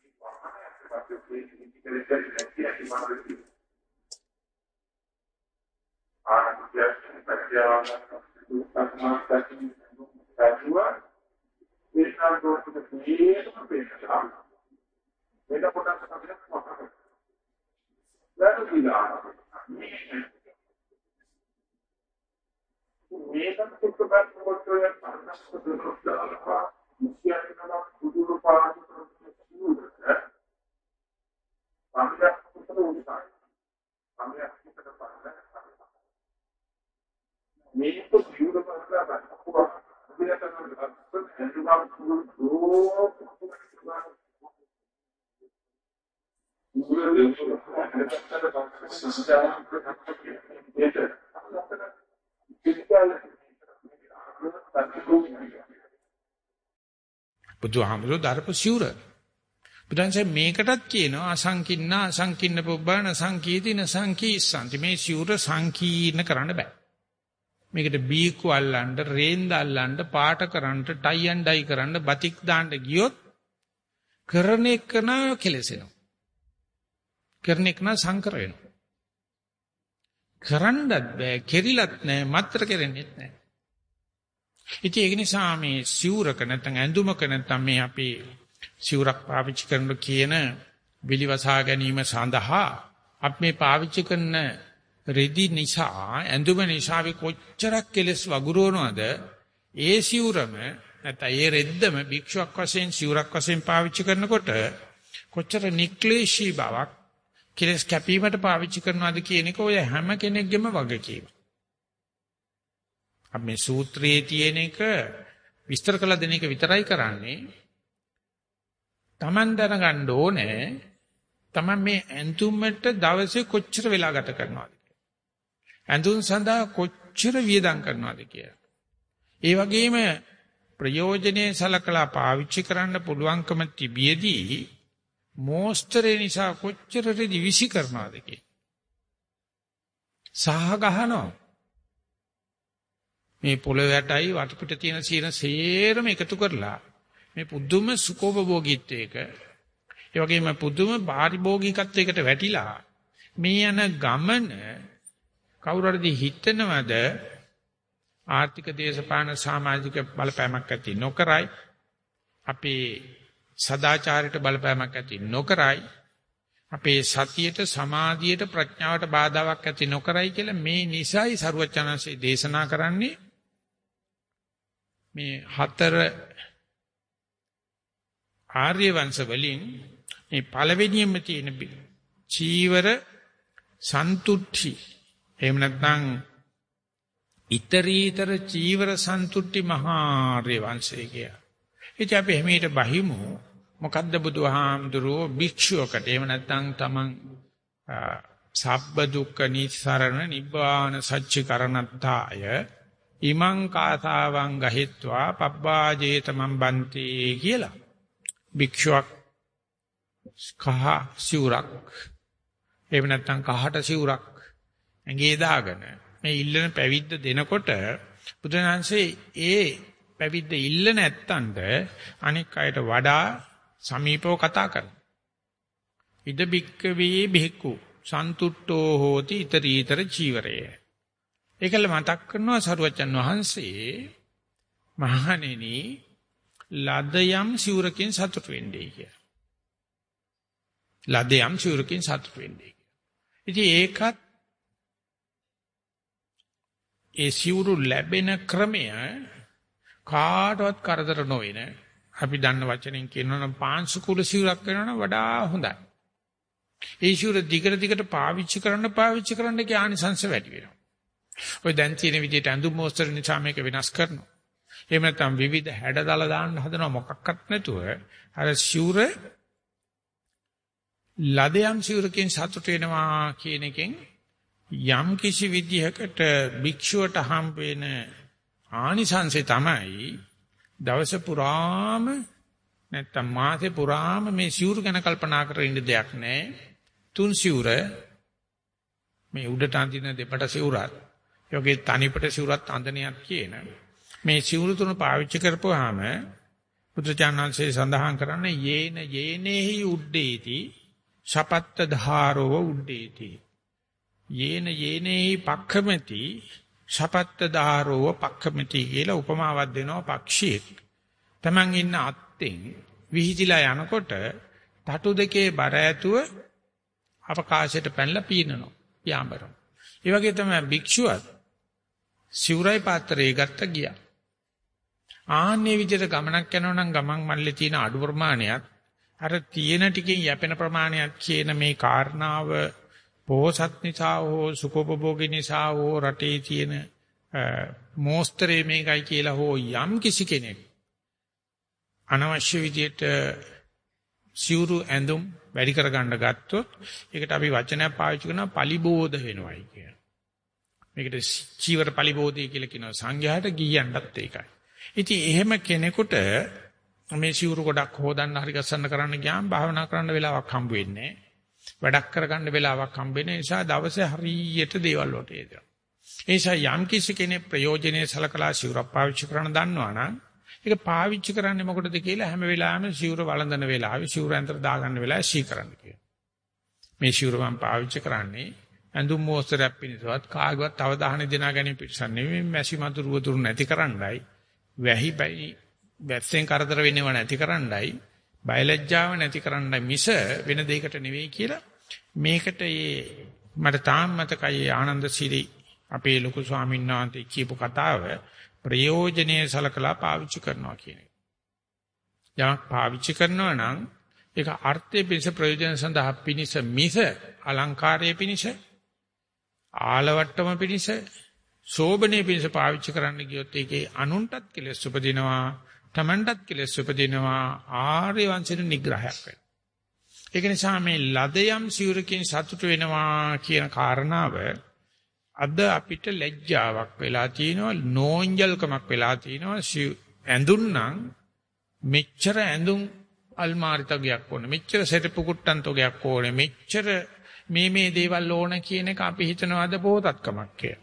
බුදුහාමුදුරුවෝ දරපු සිවුර. බුදුන්සේ මේකටත් කියනවා අසංකින්න අසංකින්න පුබ්බන සංකීතින සංකීස්සන්ති. මේ සිවුර සංකීර්ණ කරන්න බෑ. මේකට බීකු අල්ලන්න, රේන්ද අල්ලන්න, පාට කරන්න, ටයි ඇන් ඩයි කරන්න, බතික් දාන්න ගියොත් කරන එකන කෙලසෙනවා. කරන එකන සංකර වෙනවා. කරන්නත් බෑ, කෙරිලත් නෑ, මත්තර කෙරෙන්නෙත් නෑ. ඉතින් ඒක නිසා මේ සිවුරක නැත්නම් ඇඳුමක නැත්නම් මේ අපි සිවුරක් පාවිච්චි කරනකොට කියන විලිවසා ගැනීම සඳහා අපි මේ පාවිච්චි කරන රෙදි නිසා ඇඳුම නිසා අපි කොච්චරක් කෙලස් වගුරුවනවද ඒ සිවුරම නැත්නම් ඒ රෙද්දම භික්ෂුවක් වශයෙන් සිවුරක් වශයෙන් පාවිච්චි කරනකොට කොච්චර නික්ලේශී බවක් කෙලස් කැපීමට පාවිච්චි කරනවද කියන එක ඔය හැම කෙනෙක්ගේම වගකීම. අපි මේ සූත්‍රයේ තියෙන එක විස්තර කළ දෙන එක විතරයි කරන්නේ. Taman දැනගන්න ඕනේ Taman මේ ඇඳුමට දවසේ කොච්චර වෙලා ගත කරනවද කියලා. ඇඳුම් සඳහා කොච්චර වියදම් කරනවද කියලා. ඒ වගේම ප්‍රයෝජනේ සලකලා පාවිච්චි කරන්න පුළුවන්කම තිබියදී මෝස්තරේ නිසා කොච්චර දිවිසි කරනවද කිය. සහ ගහනවා. මේ පොළොව යටයි වටපිට තියෙන සීන සේරම එකතු කරලා මේ පුදුම සුඛෝපභෝගීත්වයක ඒ වගේම පුදුම පාරිභෝගිකත්වයකට වැටිලා මේ යන ගමන කවුරු හරි හිතනවද ආර්ථික දේශපාලන සමාජික බලපෑමක් ඇති නොකරයි අපේ සදාචාරයට බලපෑමක් ඇති නොකරයි අපේ සතියට සමාධියට ප්‍රඥාවට බාධාවක් ඇති නොකරයි කියලා මේ නිසයි සරුවචනන්සේ දේශනා කරන්නේ මේ හතර ආර්ය වංශ වලින් මේ පළවෙනියෙන්ම තියෙන චීවර සන්තුට්ඨි එහෙම නැත්නම් ඊතරීතර චීවර සන්තුට්ඨි මහා ආර්ය වංශය කිය. ඉතින් අපි හැමීට බහිමු මොකද්ද බුදුහාමුදුරුවෝ භික්ෂුවකට එහෙම නැත්නම් තමන් සබ්බ දුක්ඛ නිස්සරණ නිබ්බාන සච්චි කරණත්තාය ඉමං කාසාවං ගහිත්වා පබ්බාජේතමන් බන්ති කියලා. භික්ෂුවක් කහ සිවුරක් එහෙම නැත්නම් කහට සිවුරක් ඇඟේ දාගෙන මේ ඉල්ලන පැවිද්ද දෙනකොට බුදුරජාණන්සේ ඒ පැවිද්ද ඉල්ල නැත්තඳ අනික් අයට වඩා සමීපව කතා කරනවා. ඉද බික්කවේ බික්කු සන්තුට්ඨෝ හෝති ඊතරීතර චීවරය. ඒකල මතක් කරනවා සරුවචන් වහන්සේ මහණෙනි ලදයම් සිවුරකින් සතුට වෙන්නේ කියලා. ලදයම් සිවුරකින් සතුට වෙන්නේ. ඉතින් ඒකත් ඒ සිවුරු ලැබෙන ක්‍රමය කාටවත් කරදර නොවන අපි දන්න වචනෙන් කියනවනම් පාංශුකුල සිවුරක් වෙනවනම් වඩා හොඳයි. ඒ සිවුර දිගට දිගට පාවිච්චි කරන්න පාවිච්චි කරන්න ඥානිසංශ වැඩි වෙනවා. ඔය දැන් තියෙන විදිහට අඳුම් මෝස්තර නිසා මේක වෙනස් කරනවා. එහෙම නැත්නම් විවිධ හැඩදල දාන්න හදනවා මොකක්වත් නැතුව අර සිවුර ලදයම් සිවුරකින් සතුට වෙනවා කියන එකෙන් යම් කිසි විදිහකට භික්ෂුවට හම්බ වෙන ආනිසංසය තමයි දවස පුරාම නැත්නම් මාසේ පුරාම මේ සිවුර ගැන කල්පනා කරගෙන ඉන්න දෙයක් නැහැ. තුන් සිවුර මේ උඩට අඳින දෙපට සිවුරත් යෝගේ තනිපට සිවුරත් අඳිනියක් කියන මේ සිවුරු තුන පාවිච්චි කරපුවාම බුදුචානන්සේ සඳහන් කරන්නේ යේන යේනේහි උඩ්ඩේති සපත්ත ධාරෝ උඩ්ඩේති යේන යේනේහි පක්ඛමති සපත්ත ධාරෝ පක්ඛමති කියලා උපමාවක් දෙනවා පක්ෂියෙක්. Taman ඉන්න අත්තෙන් විහිදිලා යනකොට තටු දෙකේ බර ඇතුව අවකාශයට පැනලා පීනනවා යාඹරන. ඒ වගේ තමයි භික්ෂුවත් සිවුරයි පාත්‍රය ගත්ත ගියා. ආන්නේ විදිහට ගමනක් යනවා නම් ගමන් මල්ලේ තියෙන අඩු ප්‍රමාණයත් අර තියෙන ටිකෙන් යැපෙන ප්‍රමාණයත් කියන මේ කාරණාව පෝසත් නිසා හෝ සුඛෝපභෝගී නිසා හෝ රටේ තියෙන මෝස්තරේ මේකයි කියලා හෝ යම් කිසි කෙනෙක් අනවශ්‍ය විදිහට සිවුරු ඇඳුම් වැඩි කරගන්න ගත්තොත් ඒකට අපි වචනයක් පාවිච්චි කරනවා පලිබෝධ වෙනවයි කියන. මේකට චීවර පලිබෝධය කියලා කියනවා සංඝයාට ගියන්නත් ඒකයි. ඉතින් එහෙම කෙනෙකුට මේ සිවුරු ගොඩක් හොදන්න හරි ගස්සන්න කරන්න ගියාම භාවනා කරන්න වෙලාවක් හම්බ වෙන්නේ නැහැ. වැඩක් කරගන්න වෙලාවක් හම්බ වෙන නිසා දවසේ හරියට දේවල් වලට යනවා. ඒ නිසා යම් කිසි කෙනෙක් ප්‍රයෝජනෙයි සලකලා සිවුරක් පාවිච්චි කරන්න දන්නවා නම් ඒක පාවිච්චි කරන්නේ මොකටද කියලා හැම වෙලාවෙම සිවුර වළඳන වෙලාවේ සිවුර ඇඳට දාගන්න වෙලාවේ සී කරන්න කියනවා. මේ සිවුර මම පාවිච්චි කරන්නේ ඇඳුම් මෝස්තරයක් පිණිසවත් කාගවත් අවධානය දෙනා ගැනීම පිණිස නෙවෙයි මැසි මදුරුව දුරු නැති කරන්නයි වැහි බයි වැස්සෙන් කරදර වෙන්නව නැති කරන්නයි බයලජ්ජාව නැති කරන්නයි මිස වෙන දෙයකට නෙවෙයි කියලා මේකට ඒ මට තාම මතකයි ආනන්ද සිරි අපේ ලොකු ස්වාමීන් වහන්සේ කියපු කතාව ප්‍රයෝජනීය සලකලා පාවිච්චි කරනවා කියන එක. යමක් පාවිච්චි කරනවා නම් ඒක අර්ථයේ පිණිස ප්‍රයෝජන සඳහා පිණිස මිස අලංකාරයේ පිණිස ආලවට්ටම පිණිස සෝබනේ පිණිස පාවිච්චි කරන්න ගියොත් ඒකේ අනුන්ටත් කෙලෙස් උපදිනවා තමන්ටත් කෙලෙස් උපදිනවා ආර්ය වංශෙට නිග්‍රහයක් වෙනවා. ඒක නිසා මේ ලදයම් සිවුරකින් සතුට වෙනවා කියන කාරණාව අද අපිට ලැජ්ජාවක් වෙලා තිනවා නෝන්ජල්කමක් වෙලා තිනවා ඇඳුම් නම් මෙච්චර ඇඳුම් අල්මාරි තගයක් ඕනේ. මෙච්චර සෙටපු කුට්ටන් තගයක් ඕනේ. මෙච්චර මේ මේ දේවල් ඕන කියන එක අපි හිතනවාද බොහෝතත්කමක් කියලා.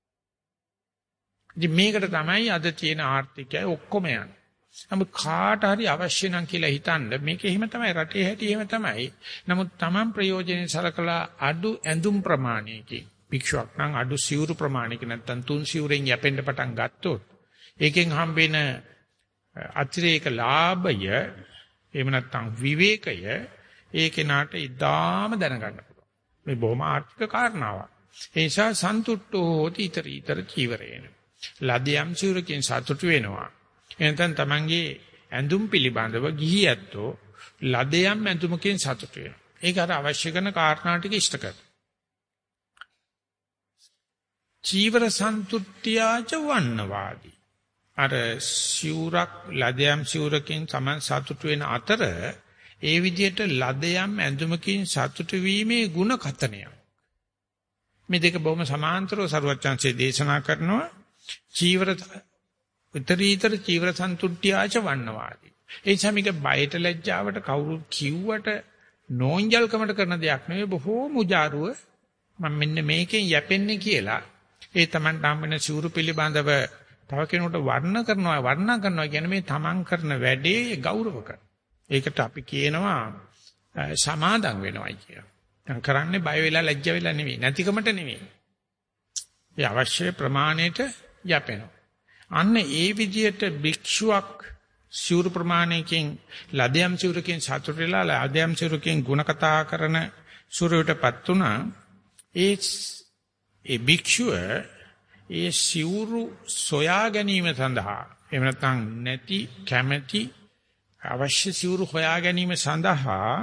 ඉතින් මේකට තමයි අද තියෙන ආර්ථිකය ඔක්කොම යන්නේ. නමුත් කාට හරි අවශ්‍ය නම් කියලා හිතනද මේක එහෙම තමයි රටේ හැටි එහෙම තමයි. නමුත් Taman ප්‍රයෝජනෙ සලකලා අඩු ඇඳුම් ප්‍රමාණයකින් භික්ෂුවක් නම් අඩු සිවුරු ප්‍රමාණයක නැත්තම් තුන් සිවුරෙන් යැපෙන්න පටන් ගත්තොත් ඒකෙන් හම්බෙන අතිරේක ලාභය එහෙම නැත්තම් විවේකය ඒ කෙනාට ඉදාම දැනගන්න පුළුවන්. මේ බොහොම ආර්ථික කාරණාවක්. ඒ නිසා සන්තුට්ඨෝ හෝති ඊතර ඊතර චීවරේන. ලදියම් සිවුරකින් සතුටු වෙනවා. එනතන් තමන්ගේ ඇඳුම් පිළිබඳව ගිහි ඇත්තෝ ලදයම් ඇඳුමකින් සතුටු වෙනවා. ඒක අර අවශ්‍ය කරන කාරණා ටික ඉෂ්ට කරනවා. චීවර සන්තුට්ඨියාච වන්නවාදී. අර සිවුරක් ලදයම් සිවුරකින් තමන් සතුටු වෙන අතර ඒ විදිහට ලදයම් ඇඳුමකින් සතුටු වීමේ ಗುಣ කතනයක්. මේ දෙක බොහොම සමාන්තරව සරුවච්චන්සේ දේශනා කරනවා. චීවර උත්තරීතර චීවර සන්තුට්ඨියාච වන්නවාදී. ඒ නිසා මේක බයට ලැජ්ජාවට කවුරු කිව්වට නෝන්ජල්කමට කරන දෙයක් නෙවෙයි බොහෝම උජාරුව මම මෙන්න මේකෙන් යැපෙන්නේ කියලා ඒ Taman හම්බෙන සිවුරු පිළිබඳව තව කෙනෙකුට වර්ණ කරනවා වර්ණනා කරනවා කියන්නේ මේ Taman කරන වැඩේ ගෞරව කරන. ඒකට අපි කියනවා සමාදම් වෙනවයි කියලා. දැන් කරන්නේ බය වෙලා ලැජ්ජ වෙලා නෙවෙයි නැතිකමට නෙවෙයි. ඒ අවශ්‍ය ප්‍රමාණයට යැපෙනවා. අන්න ඒ විදිහට භික්ෂුවක් සිවුරු ප්‍රමාණයකින් ලදයම් සිවුරකින් සතුට වෙලා ලදයම් සිවුරකින් ಗುಣ කතා කරන සුරයටපත් උනා ඒ ඒ භික්ෂුව ඒ සිවුරු සොයා ගැනීම සඳහා එහෙම නැත්නම් නැති කැමැති අවශ්‍ය සිවුරු හොයා ගැනීම සඳහා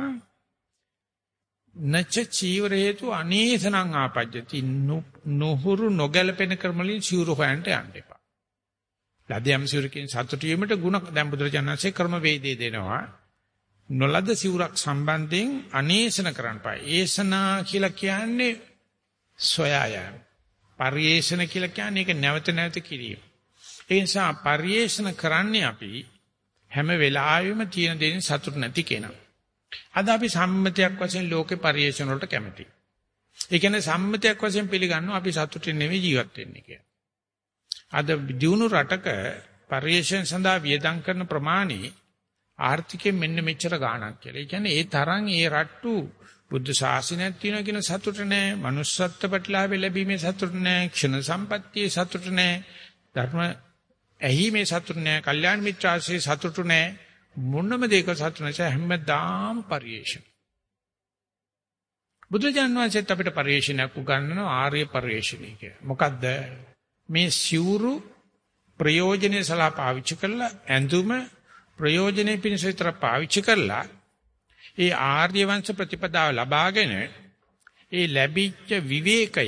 නච චීවර හේතු අනේසනං ආපජ්ජති නොහුරු නොගැලපෙන ක්‍රමලින් සිවුරු හොයන්ට යන්න එපා. ලදයම් සිවුරකින් සතුටු වීමට ಗುಣ දැන් බුදුරජාණන්සේ ක්‍රම වේදේ දෙනවා. නොලද සිවුරක් සම්බන්ධයෙන් අනේසන කරන්න පායි. ඒසනා කියලා කියන්නේ සොයාය. පරිේෂණ කියලා කියන්නේ ඒක නැවත නැවත කිරීම. ඒ නිසා පරිේෂණ කරන්නේ අපි හැම වෙලාවෙම තියෙන දෙයින් සතුට නැති කෙනා. අද අපි සම්මතයක් වශයෙන් ලෝකේ පරිේෂණ වලට කැමතියි. ඒ කියන්නේ සම්මතයක් වශයෙන් පිළිගන්නවා අපි සතුටින් නෙවෙයි ජීවත් වෙන්නේ කියලා. අද දියුණු රටක පරිේෂණ සඳහා වියදම් කරන ප්‍රමාණය ආර්ථිකයෙන් මෙන්න මෙච්චර ගාණක් කියලා. ඒ කියන්නේ ඒ තරම් ඒ රට්ටු බුද්ධ ශාසනයක් තියෙනවා කියන සතුට නැහැ, manussත්ත්ව ප්‍රතිලාභය ලැබීමේ සතුට නැහැ, ක්ෂණ සම්පත්තියේ සතුට නැහැ, ධර්ම ඇහිීමේ සතුට නැහැ, කල්යාණ මිත්‍රාශ්‍රයේ සතුට නැහැ, මොනම දෙයක සතුට නැහැ, හැමදාම පරිේෂණ. බුදුරජාණන් වහන්සේත් අපිට පරිේෂණයක් උගන්වනවා ආර්ය පරිේෂණය කියලා. මොකද්ද? මේ සිවුරු ප්‍රයෝජනෙ සලහා පාවිච්චි කරලා ඇඳුම ප්‍රයෝජනෙ පිණිස විතර පාවිච්චි කරලා ඒ ආර්ය වංශ ප්‍රතිපදාව ලබාගෙන ඒ ලැබිච්ච විවේකය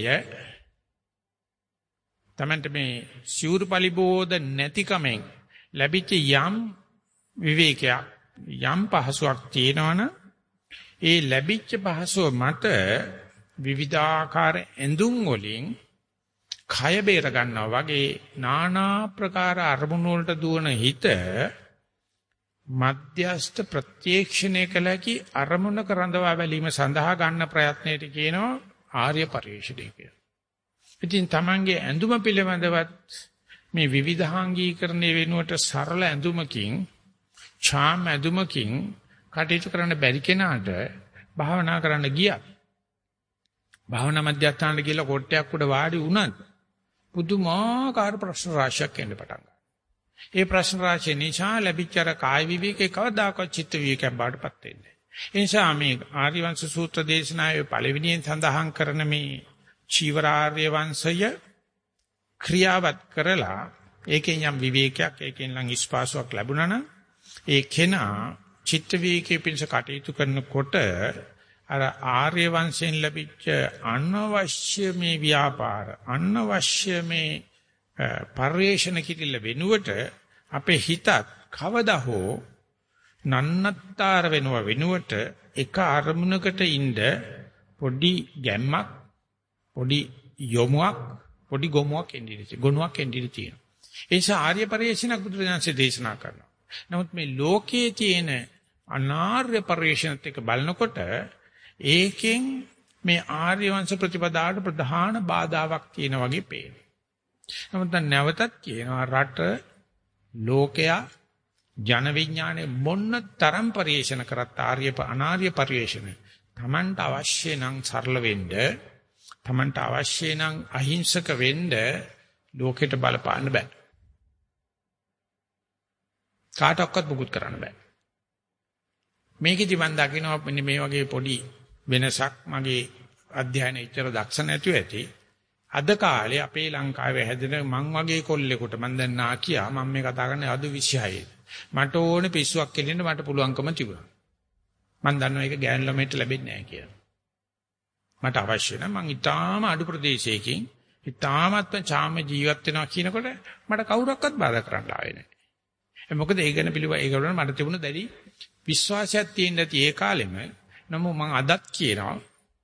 තමන්ට මේ සිවුරු පරිබෝධ නැතිකමෙන් ලැබිච්ච යම් විවේකයක් යම් පහසුවක් තියෙනවනම් ඒ ලැබිච්ච පහසුව මත විවිධාකාර ඇඳුම් වලින් කය බේර ගන්නවා වගේ নানা ප්‍රකාර අරමුණු වලට දුවන හිත මධ්‍යස්ථ ප්‍රත්‍යක්ෂණය කළකි අරමුණක රඳවා බැලීම සඳහා ගන්න ප්‍රයත්නයට කියනවා ආර්ය පරිශ්‍රණය කියලා. ඉතින් තමන්ගේ ඇඳුම පිළිබඳවත් මේ විවිධාංගීකරණය වෙනුවට සරල ඇඳුමකින් ඡාම් ඇඳුමකින් කටයුතු කරන්න බැරි කෙනාට භාවනා කරන්න ගියත් භාවනා මධ්‍යස්ථානට ගිහලා කොට්ටයක් උඩ වාඩි වුණත් පුදුමාකාර ප්‍රශ්න රාශියක් එන්න පටන් ගන්නවා. ඒ ප්‍රශ්න රාශිය නිසා ලැබිච්ච අර කාය විවේකේ කවදාකවත් චිත්ත විවේකයක් බාටපත් වෙන්නේ නැහැ. ඒ නිසා මේ ආර්යවංශ සූත්‍ර දේශනාවේ පළවෙනියෙන් සඳහන් කරන මේ චීවරාර්ය වංශය ක්‍රියාවත් කරලා ඒකෙන් යම් විවේකයක් ඒකෙන් ලං ස්පාසාවක් ලැබුණා නම් ඒ කෙනා චිත්ත විවේකයේ පිණිස කටයුතු කරනකොට අර ආර්ය වංශයෙන් ලැබිච්ච අනවශ්‍ය මේ ව්‍යාපාර අනවශ්‍ය මේ පරිේශන කිරිල්ල වෙනුවට අපේ හිතත් කවදා හෝ නන්නත්තර වෙනව වෙනුවට එක අරමුණකට ඉඳ පොඩි ගැම්මක් පොඩි යොමුවක් පොඩි ගොමුවක් එන්නේ ගොනුවක් එන්නේ තියෙනවා. ඒ නිසා ආර්ය පරිශ්‍රණක් බුදුරජාණන්සේ දේශනා කරනවා. නමුත් මේ ලෝකයේ තියෙන අනාර්ය පරිශ්‍රණත් එක්ක බලනකොට ඒකෙන් මේ ආර්ය වංශ ප්‍රතිපදාවට ප්‍රධාන බාධාවක් තියෙන වගේ පේනවා. නමුත් දැන් නැවතත් කියනවා රට ලෝකයා ජන විඥානේ මොන්න තරම් පරිශ්‍රණ කරත් ආර්ය අනාර්ය පරිශ්‍රණ තමන්ට අවශ්‍ය නම් සරල වෙන්න තමන්ට අවශ්‍ය නම් අහිංසක වෙන්න ලෝකෙට බලපාන්න බෑ. කාටවත් මුකුත් කරන්න බෑ. මේකෙදි මම දකිනවා මෙන්න මේ වගේ පොඩි වෙනසක් මගේ අධ්‍යයනයේ ඉතර දක්ෂ නැතුව ඇති. අද කාලේ අපේ ලංකාවේ හැදෙන මං වගේ කොල්ලෙකුට මම දැන් නාකියා මම මේ කතා කරන්නේ අද විශ්යයි. මට ඕනේ පිස්සුවක් කෙලින්න මට පුළුවන්කම තිබුණා. මම දන්නවා ඒක ගෑනු ළමයිට ලැබෙන්නේ නැහැ කියලා. මට අවශ්‍ය නම් මං ඊටාම අඩු ප්‍රදේශයකින් ඊටාමත්ම ඡාම ජීවත් වෙනවා කියනකොට මට කවුරක්වත් බාධා කරන්න ආවේ නැහැ. ඒ මොකද ඒ ගැන පිළිව ඒගොල්ලෝ මට තිබුණ දැඩි විශ්වාසයක් තියෙන ඇති ඒ කාලෙම. නමුත් මං අදත් කියනවා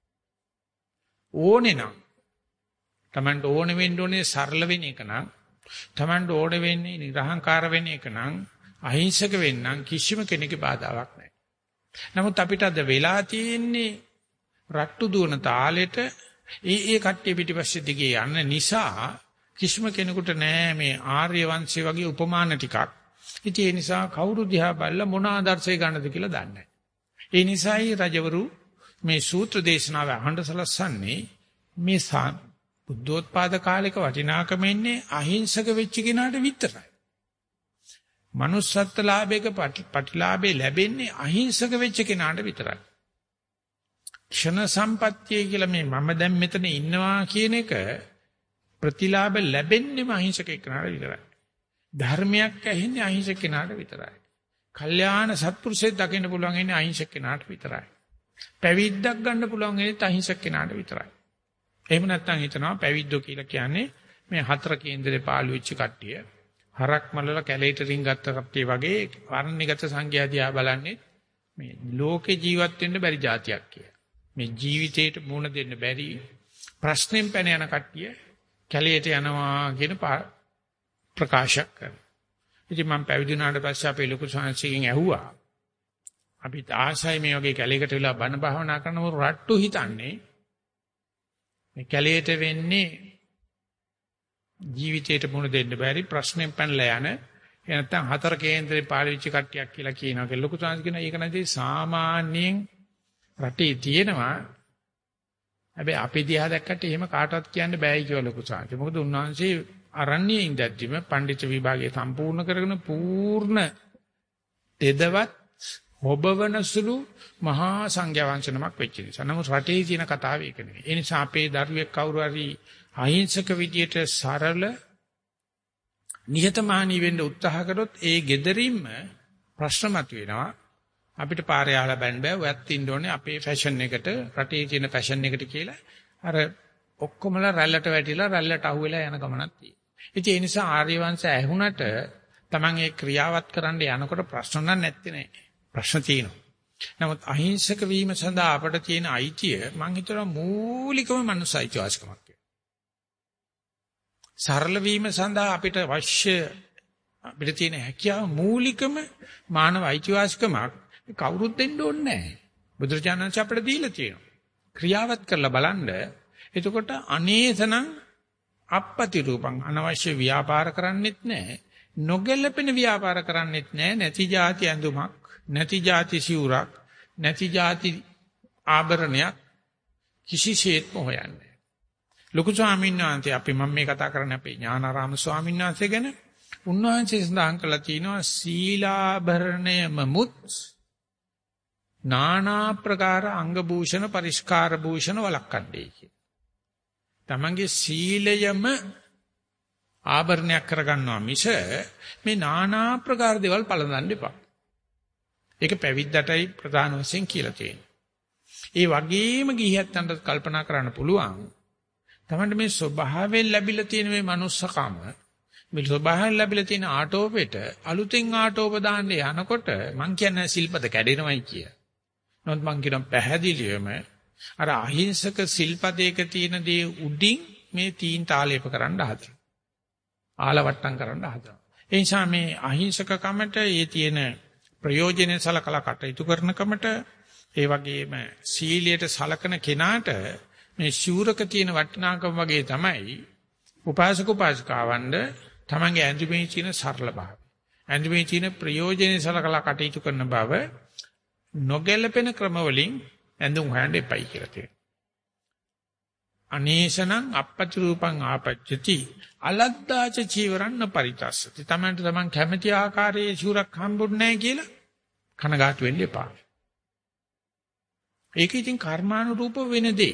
ඕනේ නම් Tamanට ඕනේ වෙන්න ඕනේ සරල වෙන එක නම් Tamanට ඕනේ වෙන්නේ නිර්හංකාර වෙන එක නම් අහිංසක වෙන්නම් කිසිම කෙනෙකුගේ බාධාවක් නැහැ. නමුත් අපිට අද වෙලා තියෙන්නේ රට්ටු දුවන තාලෙට ඒ ඒ කට්ටිය පිටිපස්සේ දිගේ යන්න නිසා කිසිම කෙනෙකුට නෑ මේ ආර්ය වංශය වගේ උපමාන ටිකක්. ඉතින් ඒ නිසා කවුරු දිහා බලලා මොන ආදර්ශය ගන්නද කියලා දන්නේ නැහැ. ඒ නිසායි රජවරු මේ සූත්‍ර දේශනාව අහඬ සලස්සන්නේ මේ බුද්ධෝත්පාද කාලයක වටිනාකම ඉන්නේ අහිංසක වෙච්ච කෙනාට විතරයි. manussත්ත්ව ලාභයක ප්‍රතිලාභේ ලැබෙන්නේ අහිංසක වෙච්ච කෙනාට විතරයි. ක්ෂණ සම්පත්තිය කියලා මේ මම දැන් මෙතන ඉන්නවා කියන එක ප්‍රතිලාභ ලැබෙන්නේම අහිංසක කෙනාට විතරයි. ධර්මයක් ඇහෙන්නේ අහිංසක කෙනාට විතරයි. කල්යාණ සත්පුරුෂයෙක් දකින්න පුළුවන් ඉන්නේ අහිංසක කෙනාට විතරයි. පැවිද්දක් ගන්න පුළුවන් ඉන්නේ අහිංසක කෙනාට විතරයි. එහෙම නැත්නම් හිතනවා පැවිද්දෝ කියලා කියන්නේ මේ හතර කේන්දරේ පාළු වෙච්ච කට්ටිය. හරක් මලල කැලේට රින් ගත්ත කට්ටිය වගේ වර්ණිගත සංඛ්‍යා දිහා බලන්නේ මේ ලෝකේ ජීවත් වෙන්න බැරි જાතියක් කියලා. මේ ජීවිතේට මුණ දෙන්න බැරි ප්‍රශ්නෙන් පැන යන කට්ටිය කැලේට යනවා කියන ප්‍රකාශයක් කරනවා. ඉතින් මම පැවිදි වුණාට පස්සේ අපේ ලොකු සංස්කෘතියෙන් ඇහුවා. අපි ආසයි මේ වගේ කැලේකට වෙලා බණ භාවනා කරනකොට රට්ටු හිතන්නේ මේ කැලේට වෙන්නේ ජීවිතේට මුණ දෙන්න බැරි ප්‍රශ්නෙන් පැනලා යන නැත්නම් හතර කේන්දරේ පාළිච්ච කට්ටියක් කියලා කියනවා. ලොකු සංස්කෘතිය කියන ඒක නැති සාමාන්‍යයෙන් රටේ තියෙනවා. හැබැයි අපි දිහා දැක්කට එහෙම කාටවත් කියන්න බෑයි කියලා ලොකු සංස්කෘතිය. මොකද උන්වහන්සේ අරණ්‍යයේ ඉඳද්දිම පඬිතු විභාගය සම්පූර්ණ කරගෙන පූර්ණ තෙදවත් හොබවන සුළු මහා සංඝයා වංශනමක් වෙච්ච නිසා. නමුත් රටේ තියෙන කතාව ඒක නෙවෙයි. ඒ නිසා අපේ දරුවෙක් කවුරු හරි අහිංසක විදියට සරල නිහතමානී වෙන්න උත්සාහ කරොත් ඒ gederimම ප්‍රශ්න මතුවෙනවා. අපිට පාරේ ආලා බෑන් බෑ ඔයත් ඉන්න ඕනේ අපේ ෆැෂන් එකට රටේ තියෙන ෆැෂන් එකට කියලා අර ඔක්කොමලා රැල්ලට වැටිලා රැල්ලට අහුවෙලා යන ගමනක් තියෙනවා. ඉතින් ඒ නිසා ආර්ය වංශය ඇහුණට Taman ඒ ක්‍රියාවත් කරන්න යනකොට ප්‍රශ්න නැත්තේ නෑ. ප්‍රශ්න තියෙනවා. නමුත් අහිංසක වීම සඳහා අපට තියෙන අයිතිය මම හිතනවා මූලිකම මනුස්ස අයිතිවාසිකමක් කියලා. සරල වීම සඳහා අපිට අවශ්‍ය අපිට තියෙන හැකියාව මූලිකම මානව අයිතිවාසිකමක් කවුරුත් දෙන්න ඕනේ නැහැ. බුදුරජාණන් වහන්සේ අපිට දීලා තියෙනවා. ක්‍රියාවත් කරලා බලන්න. එතකොට අනේසනම් අපපති රූපං අනවශ්‍ය ව්‍යාපාර කරන්නෙත් නැහැ. නොගැලපෙන ව්‍යාපාර කරන්නෙත් නැහැ. නැති જાති ඇඳුමක්, නැති જાති සිවුරක්, නැති જાති ආභරණයක් කිසිසේත්ම හොයන්නේ. ලොකු ස්වාමීන් වහන්සේ අපි මම මේ කතා කරන්නේ අපේ ඥානාරාම ස්වාමීන් වහන්සේ ගැන. උන්වහන්සේ සඳහන් කළා තියෙනවා සීලාභරණයම මුත් නානා ප්‍රකාර අංග භූෂණ පරිස්කාර භූෂණ වළක්වන්නේ කිය. තමන්ගේ සීලයම ආභරණයක් කරගන්නවා මිස මේ නානා ප්‍රකාර දේවල් පලඳන්න එපා. ඒක පැවිද්දටයි ප්‍රධාන වශයෙන් කියලා තියෙනවා. ඒ වගේම ගිහියන්ට කල්පනා කරන්න පුළුවන්. තමන්ට මේ ස්වභාවයෙන් ලැබිලා තියෙන මේ manussකම මේ ස්වභාවයෙන් ලැබිලා තියෙන ආටෝපෙට අලුතෙන් ආටෝප දාන්න යනකොට මං කියන්නේ සිල්පද කැඩෙනවයි කිය. නමුත් මං කියන පැහැදිලිවම අර අහිංසක සිල්පදයක තියෙන දේ උඩින් මේ තීන් තාලේප කරන්න හදන. ආලවට්ටම් කරන්න හදනවා. ඒ නිසා මේ අහිංසක කමට ඒ තියෙන ප්‍රයෝජනෙ සලකලා කටයුතු කරන කමට ඒ වගේම සීලයට සලකන කෙනාට මේ ශූරක තියෙන වටිනාකම වගේ තමයි උපාසක උපාසිකාවන්ද තමන්ගේ ඇඳුමේ තියෙන සරල භාවය. ඇඳුමේ තියෙන ප්‍රයෝජනෙ සලකලා කටයුතු කරන බව නොගැලපෙන ක්‍රම වලින් ඇඳුම් හොයන්න එපයි කියලා තියෙනවා. අනේසනං අපච්ච රූපං ආපච්චති අලද්දාච චීවරන්න පරිතස්සති. තමන්ට තමන් කැමති ආකාරයේ ශූරක් හම්බුන්නේ නැහැ කියලා කනගාටු වෙන්න එපා. ඒක ඉතින් කර්මානුරූප වෙන දෙයක්.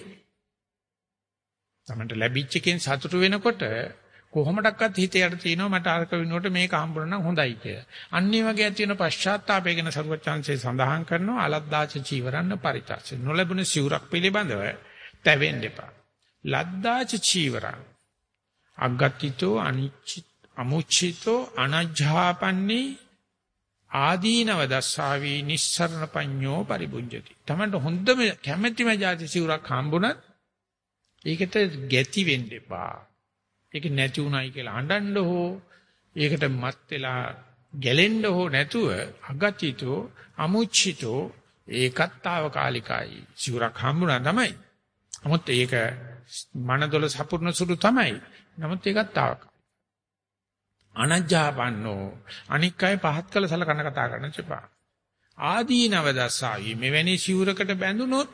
තමන්ට ලැබිච්ච එකෙන් සතුටු වෙනකොට කොහොමඩක්වත් හිතේ යට තියෙනවා මට අරක වෙනකොට මේක හම්බුනා නම් හොඳයි කියලා. අන්න ඒ වගේ ඇති වෙන පශ්චාත්තාපය ගැන සරුවචාන්සේ සඳහන් කරනවා අලද්දාච චීවරන්න පරිතස්සති. නොලැබුණ ශූරක් පිළිබඳව තැවෙන්න එපා. ලද්දාච චීවරං අග්ගතිතෝ අනිච්චිත අමුච්චිතෝ අනජ්ජාපන්නී ආදීනව දස්සාවි නිස්සරණ පඤ්ඤෝ පරිබුඤ්ජති. තමන්ට හොඳම කැමැතිම જાති සිවුරක් හම්බුණත් ඒකට ගැති වෙන්න එපා. ඒක නැති උනායි කියලා අඬන්න හෝ ඒකට මත් වෙලා ගැලෙන්න හෝ නැතුව අගතිතෝ අමුච්චිතෝ ඒකත්තාවකාලිකයි. සිවුරක් හම්බුණා තමයි. නමුත් ඒක මනදොල සපුර්ණ සුළු තමයි. නමුත් ඒකත් තාවක. අනජ්ජාපන්නෝ අනික් අය පහත් කළ සලකන කතා කරන්න එපා. ආදීනව දස්සාවි මෙවැනි සිවුරකට බැඳුනොත්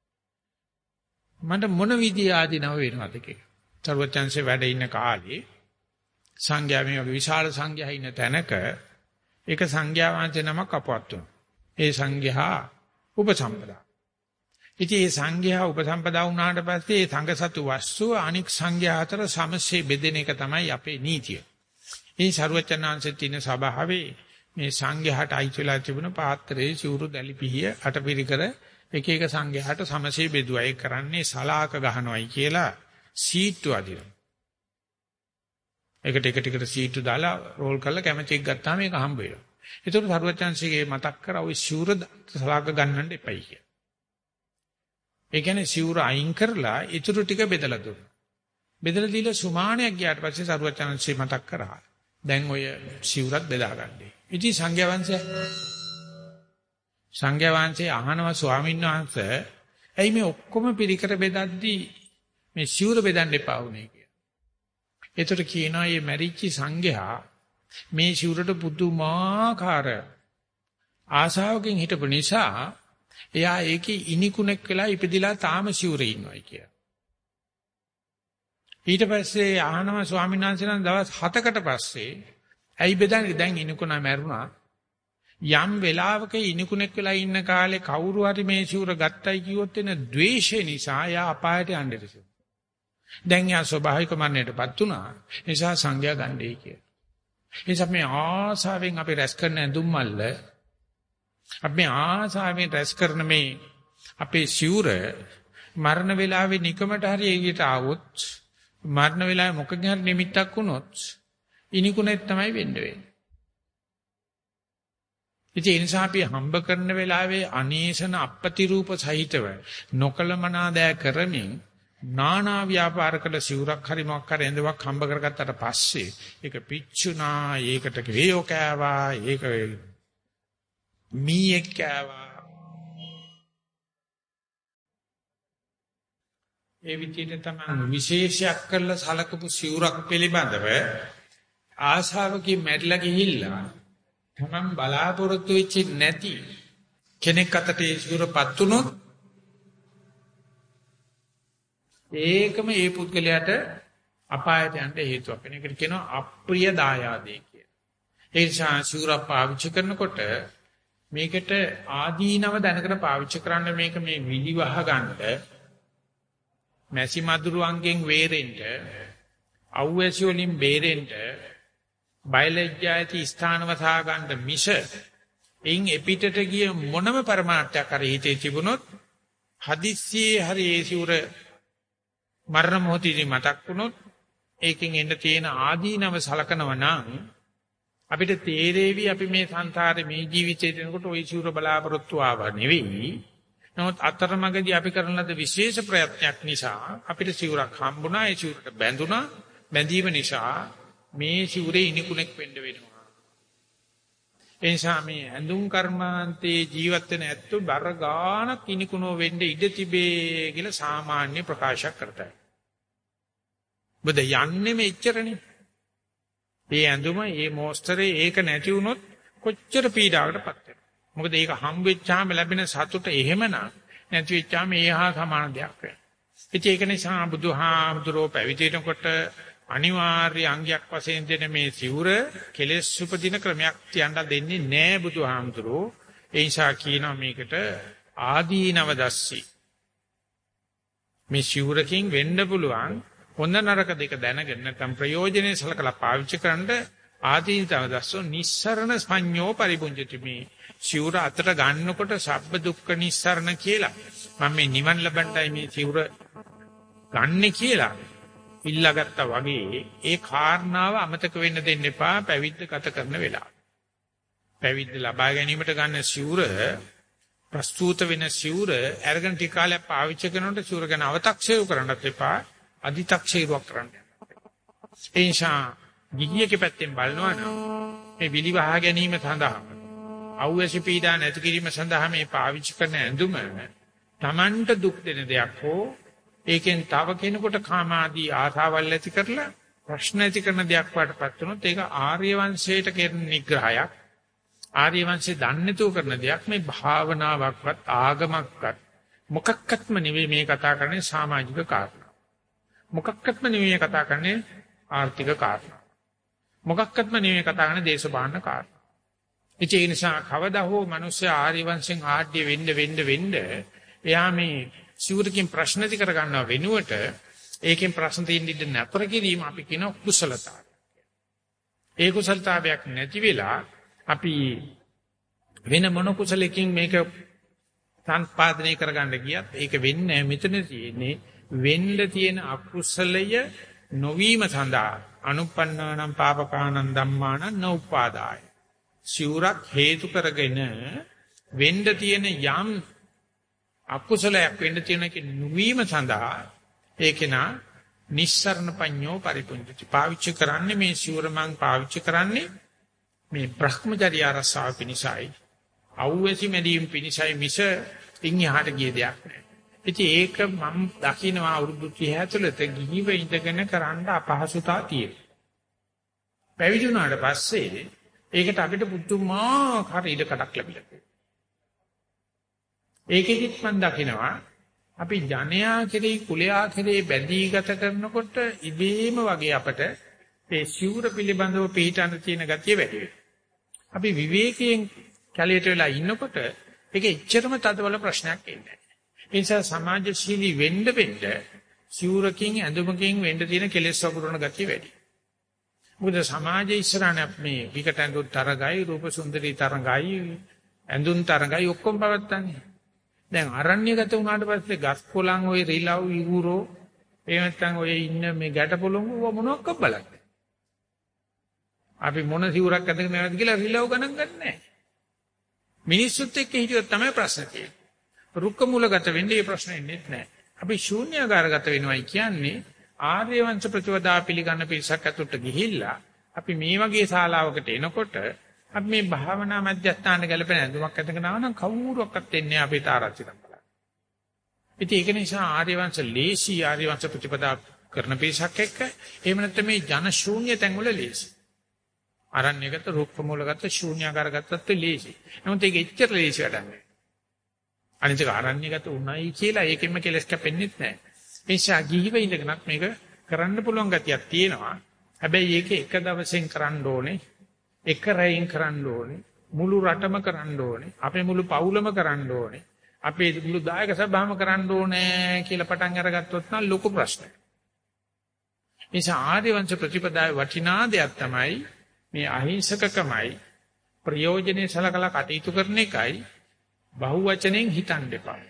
මට මොන විදිය ආදීනව වෙනවද කියලා. සර්වචන්සේ වැඩ ඉන්න කාලේ සංඝයා මේ වගේ විශාල සංඝයා ඉන්න තැනක ඒක සංඝයා වහන්සේ නමක් අපවත් වුණා. ඒ සංඝයා උපසම්පදා. ඉතින් මේ සංඝයා උපසම්පදා වුණාට පස්සේ ඒ සංඝසතු වස්තුව අනික් සංඝයා අතර සමසේ බෙදෙන එක තමයි අපේ නීතිය. මේ සරුවචනාංශයේ තියෙන සභාවේ මේ සංඝයාට අයිති වෙලා තිබුණ පාත්‍රයේ සිවුරු දැලිපිහිය අටපිරිකර එක එක සංඝයාට සමසේ බෙදුවා. ඒ කරන්නේ සලාක ගහනවායි කියලා සීට්ටු අදිනවා. එකට එක ටිකට සීට්ටු දාලා රෝල් කරලා කැමති එක ගත්තාම ඒක හම්බ වෙනවා. ඒතකොට සරුවචනාංශයේ මතක් කරා ওই සිවුර සලාක ගන්නන්න එපයි කියලා. ඒ කියන්නේ සිවුර අයින් කරලා ඊටු ටික බෙදලා දුන්නා. බෙදලා දීලා සුමානයක් ගියාට පස්සේ සරුවචනාංශේ මතක් කරා. දැන් ඔය සිවුරත් බෙදාගන්නේ. ඉතින් සංඝයා වහන්සේ සංඝයා වහන්සේ අහනවා ස්වාමීන් වහන්සේ ඇයි මේ ඔක්කොම පිරිකර බෙදද්දී මේ සිවුර බෙදන්න එපා වුනේ කියලා. ඒතර කියනවා මේ මැරිච්ච සංඝයා මේ සිවුරට පුදුමාකාර ආශාවකින් හිටපු නිසා එයා ඒකේ ඉනිකුණෙක් වෙලා ඉපදිලා තාම සිවුරේ ඉන්නවයි කියලා. ඊට පස්සේ ආහනම ස්වාමීන් වහන්සේ නම් දවස් හතකට පස්සේ ඇයි බෙදන්නේ දැන් ඉනිකුණා මැරුණා යම් වෙලාවක ඉනිකුණෙක් වෙලා ඉන්න කාලේ කවුරු හරි මේ සිවුර ගත්තයි කිව්වොත් එන ද්වේෂය නිසා එයා අපායට යන්නේ ඉතින්. දැන් යා ස්වභාවික මරණයටපත් උනා. ඒ නිසා සංඝයා ගන්නයි කියලා. ඒ නිසා මේ ආසාවෙන් අපි රැස් කරන ඇඳුම් මල්ල අපි ආසාවෙන් රැස් කරන මේ අපේ සිවුර මරණ වේලාවේ නිකමට හරි එළියට ආවොත් මරණ වේලාවේ මොකකින් හරි නිමිත්තක් වුණොත් ඉනිකුණෙත් තමයි වෙන්න වෙන්නේ. ඉතින් ඒ නිසා අපි හම්බ කරන වෙලාවේ අනේසන අපපති රූප සහිතව නොකලමනා දෑ කරමින් නානා ව්‍යාපාර කළ සිවුරක් හරි මොකක් හරි ඇඳවක් හම්බ කරගත්තට පස්සේ ඒක පිච්චුනා ඒකට වේයෝ කෑවා ඒක මීයක් කෑවා ඒ විදිහට තමයි විශේෂයක් කරලා සලකපු සිවුරක් පිළිබඳව ආශාවකින් මැරිලා ගිහිල්ලා තමන් බලාපොරොත්තු වෙච්ච නැති කෙනෙක් අතට ඒ සිවුරපත් උනොත් ඒකම ඒ පුද්ගලයාට අපායට යන්න හේතුවක් වෙන එකට කියනවා අප්‍රිය දායාදේ කියලා. ඒ නිසා සිවුර පාවිච්චි කරනකොට මේකට ආදීනව දැනකට පාවිච්චි කරන්න මේක මේ විලිවහ ගන්නට මැසි මදුරුවන්ගෙන් වේරෙන්න අවැසි වලින් බේරෙන්න බයලජ්ජායති ස්ථානවසා ගන්න මිස එයින් එපිටට ගිය මොනම પરමාර්ථයක් හරි හිතේ තිබුණොත් හදිස්සියේ හරි ඒ සිවුර මරණ මොහොතේදී මතක් වුණොත් ඒකෙන් එන්න තියෙන ආදීනව සලකනව නම් අපිට තේරෙවි අපි මේ සංසාරේ මේ ජීවිතේ දෙනකොට ওই සිවුර බලාපොරොත්තු ආවා නෙවෙයි. නමුත් අතරමඟදී අපි කරන ලද විශේෂ ප්‍රයත්නයක් නිසා අපිට සිවුරක් හම්බුණා. ඒ සිවුරට බැඳුණා. බැඳීම නිසා මේ සිවුරේ ඉනිකුණෙක් වෙන්න වෙනවා. ඒ නිසා මේ ඇඳුම් කර්මාන්තේ ජීවත් වෙන ඇත්තෝ බර ගානක් ඉනිකුණෝ වෙන්න ඉඩ තිබේ කියලා සාමාන්‍ය ප්‍රකාශයක් කරතයි. බද යන්නේ මෙච්චරනේ. මේ ඇඳුම, මේ මොස්තරේ ඒක නැති වුණොත් කොච්චර පීඩාවකටපත් වෙනවද? මොකද ඒක හම් වෙච්චාම ලැබෙන සතුට එහෙමනම් නැති වෙච්චාම ඒහා සමාන දෙයක් වෙනවා. ඉතින් ඒක නිසා බුදුහාමුදුරෝ පැවිදිනකොට අනිවාර්ය අංගයක් වශයෙන් දෙන මේ සිවුර කෙලෙස් උපදින ක්‍රමයක් තියන්න දෙන්නේ නැහැ බුදුහාමුදුරෝ. ඒ නිසා කියනවා මේකට ආදීනව දස්සී. මේ සිවුරකින් වෙන්න පුළුවන් හොඳ නරක දෙක දැනගෙන නැත්නම් ප්‍රයෝජනෙයි සලකලා පාවිච්චි කරන්න ආදීනව දස්සෝ නිස්සරණ සංඤෝ පරිබුඤ්ජති. මේ සිවුර අතට ගන්නකොට සබ්බ දුක්ඛ නිස්සරණ කියලා මම මේ නිවන් ලබන්නයි මේ සිවුර ගන්නෙ කියලා ඉල්ලාගත්තා වගේ ඒ කාරණාව අමතක වෙන්න දෙන්න එපා පැවිද්ද ගත කරන වෙලාව. පැවිද්ද ලබා ගැනීමට ගන්න සිවුර ප්‍රස්තුත වෙන සිවුර අරගෙන ටික කාලයක් පාවිච්චි කරනකොට සිවුර ගැන අව탁සේව කරන්නත් එපා අදි탁සේරුවක් කරන්න. ඒ නිසා ගිහියගේ පැත්තෙන් බලනවා නම් මේ විලිවහ ගැනීම සඳහා අවශ්‍ය පීඩා නැති කිරීම සඳහා මේ පාවිච්චි කරන ඇඳුම Tamanට දුක් දෙන දෙයක් හෝ ඒකෙන් තව කෙනෙකුට කාම ආදී ආසාවල් ඇති කරලා ප්‍රශ්න ඇති කරන දෙයක් වඩපත් වුණොත් ඒක ආර්ය වංශයට කරන නිග්‍රහයක්. ආර්ය වංශය දන්නේ නැතුව කරන දෙයක්. මේ භාවනාවක්වත් ආගමක්වත් මොකක්වත්ම නෙවෙයි මේ කතා කරන්නේ සමාජික කාරණා. මොකක්වත්ම නෙවෙයි කතා කරන්නේ ආර්ථික කාරණා. මොකක්වත්ම නෙවෙයි කතා කරන්නේ දේශපාලන කාරණා. ඒ නිසා කවදා හෝ මිනිස්සු ආර්ය වංශෙන් ආඩ්‍ය වෙන්න වෙන්න වෙන්න එයා මේ සිවුරකින් ප්‍රශ්න ඇති කර ගන්නව වෙනුවට ඒකෙන් ප්‍රශ්න තියෙන්න ඉඩ නැතර කිරීම අපි කියන කුසලතාවය. ඒ කුසලතාවයක් නැති වෙලා අපි වෙන මොන කුසලකින් මේක සංපාදනය කරගන්න ගියත් ඒක වෙන්නේ මෙතන තියෙන්නේ වෙන්න තියෙන අකුසලය නොවීම සඳහා අනුපන්නානම් පාපකානම් ධම්මානම් නෝපාදාය. සිවුරක් හේතු කරගෙන වෙන්න තියෙන යම් අකුසලයක් වෙන්න තියෙන එක නුවීම සඳහා ඒකේනා නිස්සරණ පඤ්ඤෝ පරිපුඤ්ජති. පාවිච්චි කරන්නේ මේ සිවුර මං පාවිච්චි කරන්නේ මේ Brahmacharya ආරක්ෂාව පිණිසයි අවුවැසි මැදීම් පිණිසයි මිස ඉන් එහාට ගිය දෙයක් නෑ. ඉතින් ඒක මම දකින්නවා අවුරුදු තිහ ඇතුළත ගිහිව ඉඳගෙන කරන්න අපහසුතාව තියෙනවා. පැවිදි වුණාට පස්සේ ඒකට අපිට පුදුමාකාර ඉඩකඩක් ලැබිලා තියෙනවා. ඒකෙදිත් මම දකිනවා අපි ජනයා කෙරෙහි කුලයා කෙරෙහි බැඳී ගත කරනකොට ඉබේම වගේ අපට මේ සිවුර පිළිබඳව පිළිටන්න තියෙන ගතිය වැඩි වෙනවා. අපි විවේකයෙන් කැලේට වෙලා ඉන්නකොට ඒක එච්චරම තදබල ප්‍රශ්නයක් එන්නේ නැහැ. ඒ නිසා සමාජශීලී වෙන්න වෙන්න සිවුරකින් ඇඳුමකින් වෙන්න තියෙන කෙලෙස් වගුරුන ගතිය වැඩි. මොකද සමාජයේ ඉස්සරහන මේ විකට ඇඳුම් තරගයි රූප සුන්දරී තරගයි ඇඳුම් තරගයි ඔක්කොම පවත්තන්නේ. දැන් අරණ්‍යගත වුණාට පස්සේ ගස් කොළන් ওই රිලව් ඉගුරෝ එහෙම නැත්නම් ඔය ඉන්න මේ ගැට පොළොංගු මොනවක් බලන්නේ. අපි මොන සිවුරක් ඇඳගෙන යනවද කියලා රිලව් ගණන් ගන්නෑ. මිනිස්සුත් එක්ක හිටියොත් තමයි ප්‍රශ්න තියෙන්නේ. රුක්ක මූලගත වෙන්නේ මේ ප්‍රශ්නේ ඉන්නේ නැහැ. අපි ශූන්‍යාකාරගත වෙනවයි කියන්නේ ආර්ය වංශ ප්‍රතිවදා පිළිගන්න පිරිසක් ඇතුළට ගිහිල්ලා අපි මේ වගේ ශාලාවකට එනකොට අපි මේ භාවනා මධ්‍යස්ථාන ගැලපෙන ඇඳුමක් අතගෙන ආව නම් කවුරුවක්වත් එන්නේ අපේ තාරාතිරම් බලන්න. ඉතින් ඒක නිසා ආර්ය වංශ ලේසි ආර්ය වංශ ප්‍රතිපදා කරන පිරිසක් එක්ක එහෙම නැත්නම් මේ ජන ශූන්‍ය තැන් වල ලේසි. අරණ්‍යගත රුක්ක මූලගත ශූන්‍යාකාරගතත් ලේසි. නමුත් ඒක එච්චර ලේසි වැඩක් නෑ. අනිත් එක අරණ්‍යගත උණයි කියලා ඒකෙම කෙලස් කැපෙන්නෙත් නෑ. ඒ නිසා ගිහිව ඉඳගෙනත් මේක කරන්න පුළුවන් ගතියක් තියෙනවා. හැබැයි ඒක එක දවසෙන් කරන්න ඕනේ. එක රැයෙන් කරන්න ඕනේ. මුළු රටම කරන්න ඕනේ. අපේ මුළු පවුලම කරන්න ඕනේ. අපේ මුළු දායක සභාවම කරන්න ඕනේ කියලා පටන් අරගත්තොත් නම් ලොකු ප්‍රශ්නයක්. ඒ නිසා ආර්ය වංශ ප්‍රතිපදාවේ වටිනා දෙයක් තමයි මේ අහිංසකකමයි ප්‍රයෝජනේ සලකලා කටයුතු කරන එකයි බහුවචනෙන් හිතන්න එපා.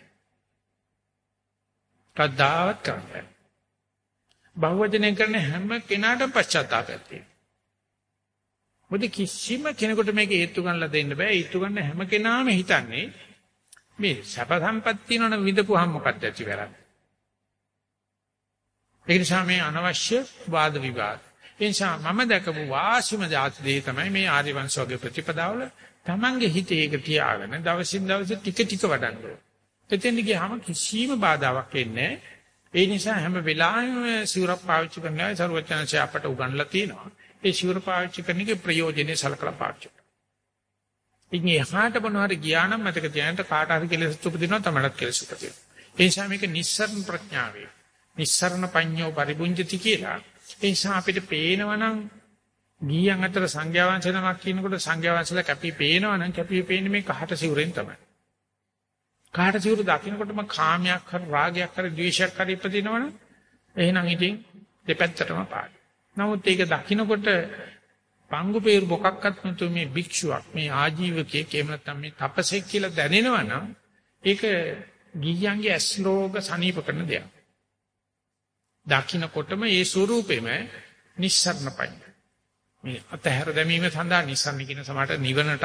කද්දාවත් කරන්න. බහුවචනෙන් කරන හැම කෙනාටම පශ්චාත්තාපයක් තියෙනවා. මොකද කිසිම කෙනෙකුට මේක හේතු ගන්නලා දෙන්න බෑ. හේතු ගන්න හැම කෙනාම හිතන්නේ මේ සැප සම්පත් තියෙනවනේ විඳපුවාම මොකක්ද ඇති කරන්නේ. ඒ නිසා මේ අනවශ්‍ය වාද විවාද. ඒ නිසා මම දැකපු වාසිම જાති දෙය තමයි මේ ආර්ය වංශෝගේ ප්‍රතිපදාවල තමන්ගේ හිතේ ඒක තියාගෙන දවසින් දවස ටික ටික වඩන්න ඕනේ. එතෙන්දි ගියාම කිසිම බාධාවක් එන්නේ නැහැ. ඒ නිසා හැම වෙලාවෙම සිවුරක් පාවිච්චි කරනවා සරුවචනංශය අපට උගන්ලා තියෙනවා. ඒ සිවුර පාවිච්චි කරන එකේ ප්‍රයෝජනේ සලකලා පාවිච්චි කරනවා. ඉතින් එහාට මොනවාරි ගියා නම් මතක තියාගන්න කාට හරි කෙලෙස් උපදිනවා තමලත් කෙලෙස් උපදිනවා. ඒ නිසා මේක නිස්සරණ ප්‍රඥාවේ. නිස්සරණ පඤ්ඤෝ පරිබුඤ්ජති කියලා. ඒ නිසා අපිට පේනවනම් ගියන් අතර සංඝයා වහන්සේ නමක් කියනකොට සංඝයා වහන්සේලා කැපී පේනවනම් කැපී පේන්නේ මේ කහට සිවුරෙන් තමයි. කහට සිවුර දකින්නකොටම කාමයක් හරි රාගයක් හරි ද්වේෂයක් හරි ඉපදිනවනම් එහෙනම් ඉතින් දෙපැත්තටම පාඩු. නමුත් ඒක දකින්නකොට පංගු peer මොකක්වත් නැතු මේ භික්ෂුවක් මේ ආජීවකයෙක් එහෙම නැත්නම් මේ තපසෙක් කියලා දැනෙනවනම් ඒක ගියන්ගේ ඇස්ලෝග සනීප කරන දෙයක්. දකින්නකොටම ඒ ස්වરૂපෙම නිස්සරණ පඤ්ඤ. මේ අතහැර දැමීම සඳහා නිස්සරණ කියන සමහරට නිවනටත්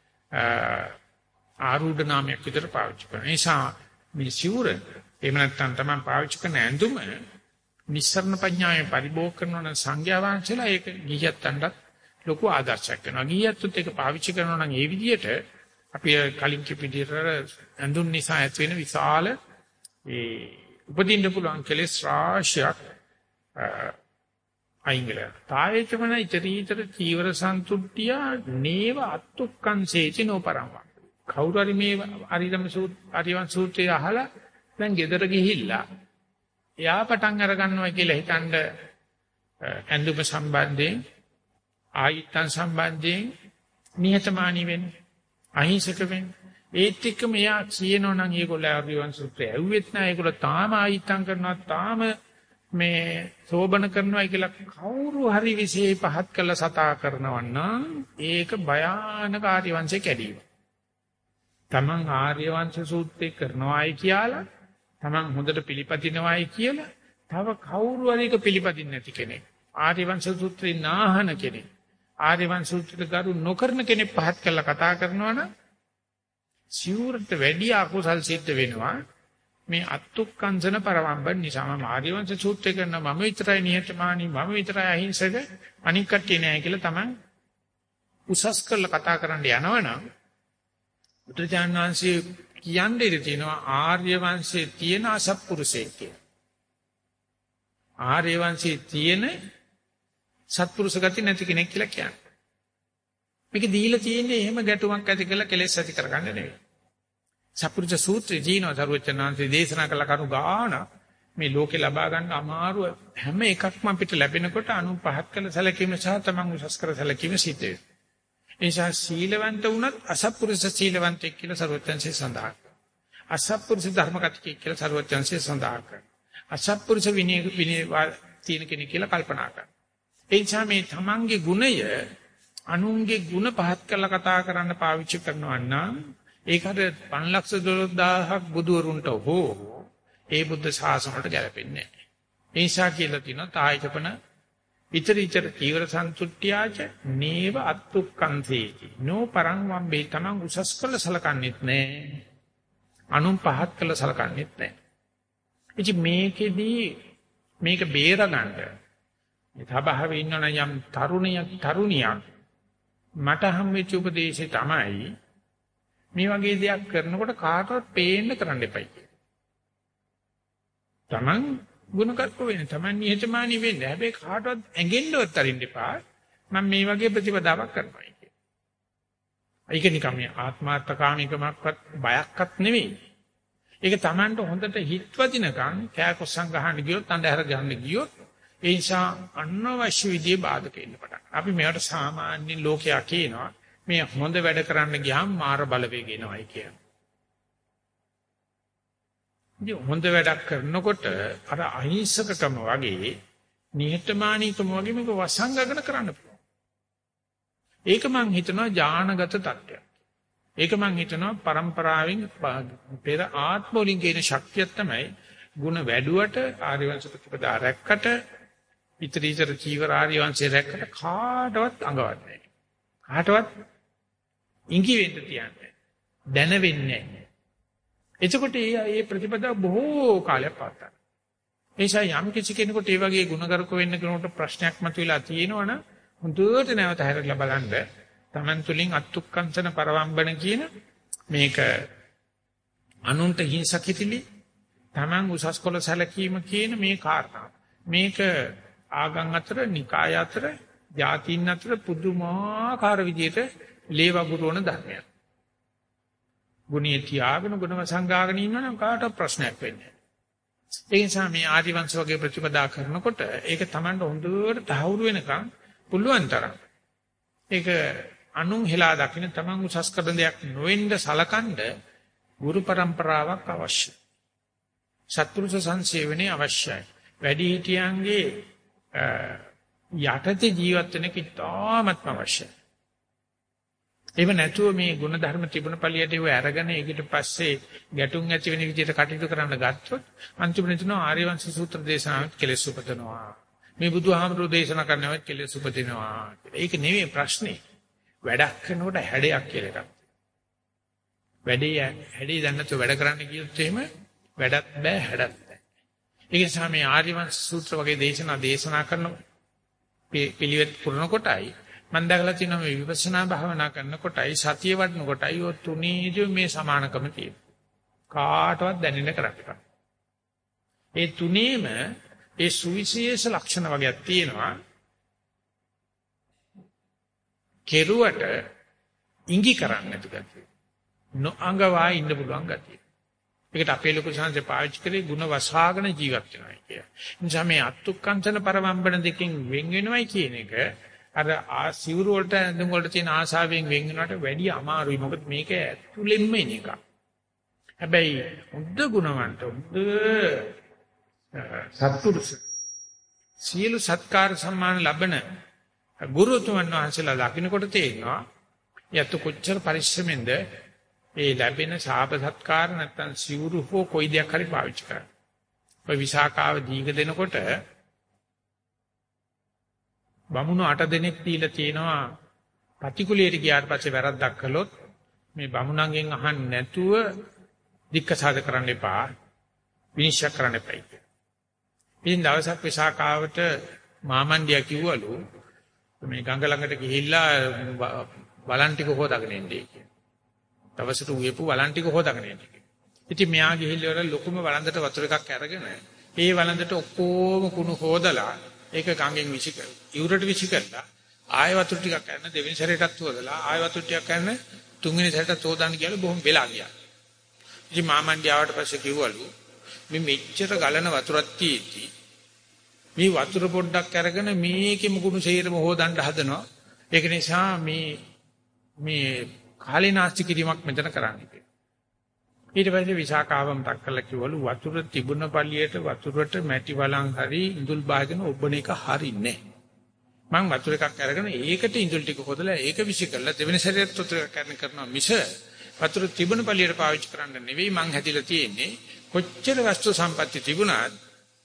ආරූඪ නාමයක් විතර පාවිච්චි කරනවා. ඒ නිසා මේ සිවුර එහෙම නැත්නම් තමයි පාවිච්චි කරන ඇඳුම නිස්සරණ පඤ්ඤාවේ පරිභෝග කරනවා නම් සංඝයා වහන්සේලා ඒක ගිහියන්ටත් ලොකු ආදර්ශයක් වෙනවා. ගිහියන්ත් ඒක පාවිච්චි කරනවා නම් ඒ විදිහට අපි කලින් කිව්ව විදිහට ඇඳුම් නිසා ඇති වෙන විශාල ඒ උපදින්න පුළුවන් කෙලෙස් රාශියක් අයිංගල. තායේචමන ඉතරීතර චීවර සන්තුට්ඨිය නේව අත්තුක්කංසේචි නොපරම්ව. කවුරු හරි මේ අරිදම සූත් අරිවන් සූත්‍රය අහලා දැන් ගෙදර ගිහිල්ලා එයා පටන් අර ගන්නවා කියලා හිතනද ඇඳුම සම්බන්ධයෙන් ආයිත්තන් සම්බන්ධයෙන් නිහතමානී වෙන්න අහිංසක වෙන්න ඒත් එක්කම එයා කියනවා නම් ඒගොල්ලෝ අරිවන් සූත්‍රය ඇහුවෙත් නෑ ඒගොල්ලෝ තාම ආයිත්තන් කරනවා තාම මේ සෝබන කරනවා කියලා කවුරු හරි විශේෂ පහත් කළ සතා කරනවා නම් ඒක භයානක ආර්ය වංශේ කැඩීම. තමන් ආර්ය වංශ සූත්‍රය කරනවායි කියලා තමන් හොඳට පිළිපදිනවායි කියලා තව කවුරු හරි එක පිළිපදින්නේ නැති කෙනෙක් ආර්ය වංශ සූත්‍රේ නාහන කෙනෙක් ආර්ය වංශ සූත්‍රය කරු නොකරන කෙනෙක් පහත් කළා කතා කරනවා නම් සිවුරට වැඩි අකුසල් සිද්ධ වෙනවා. මේ අත්තුක්කංශන පරවම්බන් නිසා මම ආර්ය වංශ සූත්‍රය කරන මම විතරයි නිහතමානී මම විතරයි අහිංසක අනික් කට්ටිය නෑ කියලා තමයි උසස් කරලා කතා කරන්න යනවනම් බුදුචාන් වහන්සේ කියන්නේ ඉඳී තියෙනවා ආර්ය වංශයේ තියෙන අසත්පුරුෂයෙක් කියලා. ආර්ය වංශයේ තියෙන සත්පුරුෂ ගති නැති කෙනෙක් කියලා කියන්නේ. මේක දීලා තියෙන්නේ එහෙම ගැටුමක් ඇති කරලා කෙලෙස් ඇති කරගන්න නෙවෙයි. සත්පුරුෂ සූත්‍රයේ ජීනෝ දරුවචනාන්සේ දේශනා කළ කරු ගාන මේ ලෝකේ ලබා ගන්න අමාරු හැම එකක්ම අපිට ලැබෙනකොට අනු පහත් කළ සැලකීම සහ තමන් උසස් කර සැලකීම සිද්ධ වෙනවා. ඒ නිසා සීලවන්ත වුණත් අසත්පුරුෂ සීලවන්තෙක් කියලා සරුවචන්සේ සඳහන් කරනවා. අසත්පුරුෂ ධර්මකතිකෙක් කියලා සරුවචන්සේ සඳහන් කරනවා. අසත්පුරුෂ විනය විනය තියෙන කෙනෙක් කියලා කල්පනා කරනවා. ඒ නිසා මේ තමන්ගේ ගුණය අනුන්ගේ ගුණ පහත් කරලා කතා කරන්න පාවිච්චි කරනවා නම් ඒකට පන්ලක්ෂ දොළොස් දහසක් බුදුවරුන්ට හෝ ඒ බුද්ධ ශාසනයට ගැලපෙන්නේ නැහැ. ඒ නිසා කියලා තියෙනවා තායිචපන ඉතරීතර චීවර සන්තුට්ඨියාච නේව අත්තුක්කංසේති නෝ පරං වම්බේ තමන් උසස් කළ සලකන්නේත් නැහැ. අනුන් පහත් කළ සලකන්නේත් නැහැ. ඉතින් මේකෙදී මේක බේරගන්න මේ තබහවේ ඉන්නන යම් තරුණියක් තරුණියක් මට හම් වෙච්ච උපදේශය තමයි මේ වගේ දෙයක් කරනකොට කාටවත් පේන්න කරන්න එපයි. තමන් ගුණකර්ම වෙන්න, තමන් නිහතමානී වෙන්න. හැබැයි කාටවත් ඇඟෙන්නවත් අරින්න එපා. මම මේ වගේ ප්‍රතිපදාවක් කරනවා කියන්නේ. ඒක නිකම් මේ ආත්මාර්ථකාමීකමක්වත් බයක්වත් නෙවෙයි. ඒක තමන්ට හොඳට හිතවදිනකන් කෑකොස්සන් ගහන්න ගියොත්, අඳුර ගහන්න ගියොත් ඒ නිසා අනවශ්‍ය විදිහේ බාධක එන්න පටන් ගන්නවා. අපි මේවට සාමාන්‍ය ලෝකයා කියනවා මේ හොඳ වැඩ කරන්න ගියාම මාර බලවේග එනවායි කියන. ඉතින් හොඳ වැඩක් කරනකොට අර අහිංසකකම වගේ නිහතමානීකම වගේ මේක වසංගගන කරන්න පුළුවන්. ඒක මං හිතනවා ඥානගත තත්ත්වයක්. ඒක මං හිතනවා પરම්පරාවෙන් පෙර ආත්ම වලින් ගේන ශක්තිය තමයි ಗುಣ වැඩුවට ආර්යවංශ ප්‍රතිපදා රැක්කට ඉතරීතර චීවර ආර්යවංශය රැක්කට කාටවත් අඟවන්නේ නැහැ. කාටවත් ඉඟි වෙන්න තියන්නේ. දැන වෙන්නේ නැහැ. එතකොට මේ ප්‍රතිපදා බොහෝ කාලයක් පාත්තා. ඒ නිසා යම් කිසි කෙනෙකුට ඒ වගේ ಗುಣගරුක වෙන්න කෙනෙකුට ප්‍රශ්නයක් මතුවලා තියෙනවනම් හොඳට නැවත හැරලා බලන්න Taman තුලින් අත්ුක්කංශන පරවම්බන කියන මේක අනුන්ට හිංසක හිතිලි Taman උසස් කොළ සැලකීම කියන මේ කාරණා මේක ආගම් අතර නිකාය අතර ජාතීන් අතර පුදුමාකාර විදිහට ලේවගුරුවන ධර්මයක්. ගුණී තියාගෙන ගුණව සංගාගෙන ඉන්නවනම් කාටවත් ප්‍රශ්නයක් වෙන්නේ නැහැ. ඒ නිසා මේ ආදිවංශ වගේ ප්‍රතිපදා කරනකොට ඒක Tamanට හොඳට තහවුරු වෙනකන් පුළුවන් තරම් ඒක අනුන් හෙලා දකින්න Taman උසස් කරන දෙයක් නොවෙන්න සලකනද ගුරු પરම්පරාවක් අවශ්‍යයි. සත්පුරුෂ සංසේවනයේ අවශ්‍යයි. වැඩිහිටියන්ගේ යටතේ ජීවත් වෙන කිතාමත්ම අවශ්‍යයි. එහෙම නැතුව මේ ගුණ ධර්ම තිබුණ පළියට ඒව අරගෙන ඒකට පස්සේ ගැටුම් ඇති වෙන විදිහට කටයුතු කරන්න ගත්තොත් අන්තිමට තුන ආර්යවංශ සූත්‍ර දේශනාවත් කෙලෙස් උපදනවා. මේ බුදුහාමුදුරෝ දේශනා කරනවත් කෙලෙස් උපදිනවා. ඒක නෙවෙයි ප්‍රශ්නේ. වැඩක් කරනකොට හැඩයක් කියලා එකක්. වැඩේ හැඩේ දැන් නැතුව වැඩ කරන්න කියොත් එහෙම වැඩක් බෑ හැඩක් බෑ. ඒ නිසා මේ ආර්යවංශ සූත්‍ර වගේ දේශනා දේශනා කරන පිළිවෙත් පුරන කොටයි මම දැකලා තියෙනවා මේ විපස්සනා භාවනා කරන කොටයි සතිය වඩන කොටයි ඔය තුනේදී මේ සමානකම තියෙනවා. කාටවත් දැනෙන්න කරන්නේ. ඒ තුනේම ඒ සුවිශේෂ ලක්ෂණ වගේක් තියෙනවා. කෙරුවට ඉඟි කරන්නේ නැති ගැතිය. නොඅඟවා ඉන්න පුළුවන් ගැතිය. ඒකට අපේ ලොකු සංසේ පාවිච්චි කරේ ಗುಣ වසහාගෙන ජීවත් වෙනවා කිය. නිසා මේ අත්ුක්කංශන පරවම්බන දෙකෙන් වෙන් වෙනවයි කියන එක අර සිවුරු වලට ඇඳුම් වලට තියෙන ආසාවෙන් වෙන් වෙනවට වැඩිය අමාරුයි. මොකද මේක ඇතුළෙන්ම එන එක. හැබැයි හොඳ ගුණවන්ත හොඳ සත්පුරුෂ සියලු සත්කාර සම්මාන ලැබෙන ගුරුතුමන් වහන්සේලා දකින්නකොට තේරෙනවා යතු කොච්චර පරිශ්‍රමෙන්ද ඒ ලැබෙන ශාප සත්කාර නැත්තම් සිවුරු හෝ කොයි දෙයක් හරි පාවිච්චි කරන්නේ. ඔය විසාකාව දීග දෙනකොට බමුණු අට දෙනෙක් දීලා තියෙනවා පටිකුලයට ගියාට පස්සේ වැරද්දක් කළොත් මේ බමුණන්ගෙන් අහන්න නැතුව දික්කසාද කරන්න එපා විනිශ්චය කරන්න එපා කියලා. ඉතින් දවසක් විසාකාවට මාමණ්ඩියා කිව්වලු මේ ගඟ ළඟට ගිහිල්ලා බලන් ටික හොදාගෙන ඉන්නේ කියලා. දවසට උයපු වලන් ටික හොදාගෙන ඉන්නේ. ඉතින් මෙයා ගිහිල්ලා ලොකුම වළඳට වතුර එකක් අරගෙන ඒ වළඳට ඔක්කොම කුණු හොදලා ඒක ගඟෙන් විසි කරලා ඉවුරට විසි කරලා ආයෙ වතුර ටිකක් ගන්න දෙවෙනි සැරේටත් හොදලා ආයෙ වතුර ටිකක් ගන්න තුන්වෙනි සැරේටත් හොදන්න කියලා බොහොම වෙලා ගියා. ඉතින් මාමණ්ඩිය ආවට පස්සේ කිව්වලු මේ මෙච්චර ගලන වතුරක් තියෙද්දි මේ වතුර පොඩ්ඩක් අරගෙන මේකෙම කුණු සේරම හොදන්න හදනවා. ඒක නිසා මේ මේ කාලේ නාස්ති කිරීමක් මෙතන කරන්නේ කියලා. ඊට පස්සේ විසාකාවම මතක් කරලා කිව්වලු වතුර තිබුණ පළියට වතුරට මැටි වලන් හරි ඉඳුල් බාගෙන ඔබන එක හරින්නේ නැහැ. මං වතුර එකක් අරගෙන ඒකට ඉඳුල් ටික හොදලා ඒක විසි කරලා දෙවෙනි සැරේට වතුර එකක් කරන කරනවා මිස වතුර තිබුණ පළියට පාවිච්චි කරන්න නෙවෙයි මං හැදිලා තියෙන්නේ. කොච්චර වස්තු සම්පatti තිබුණත්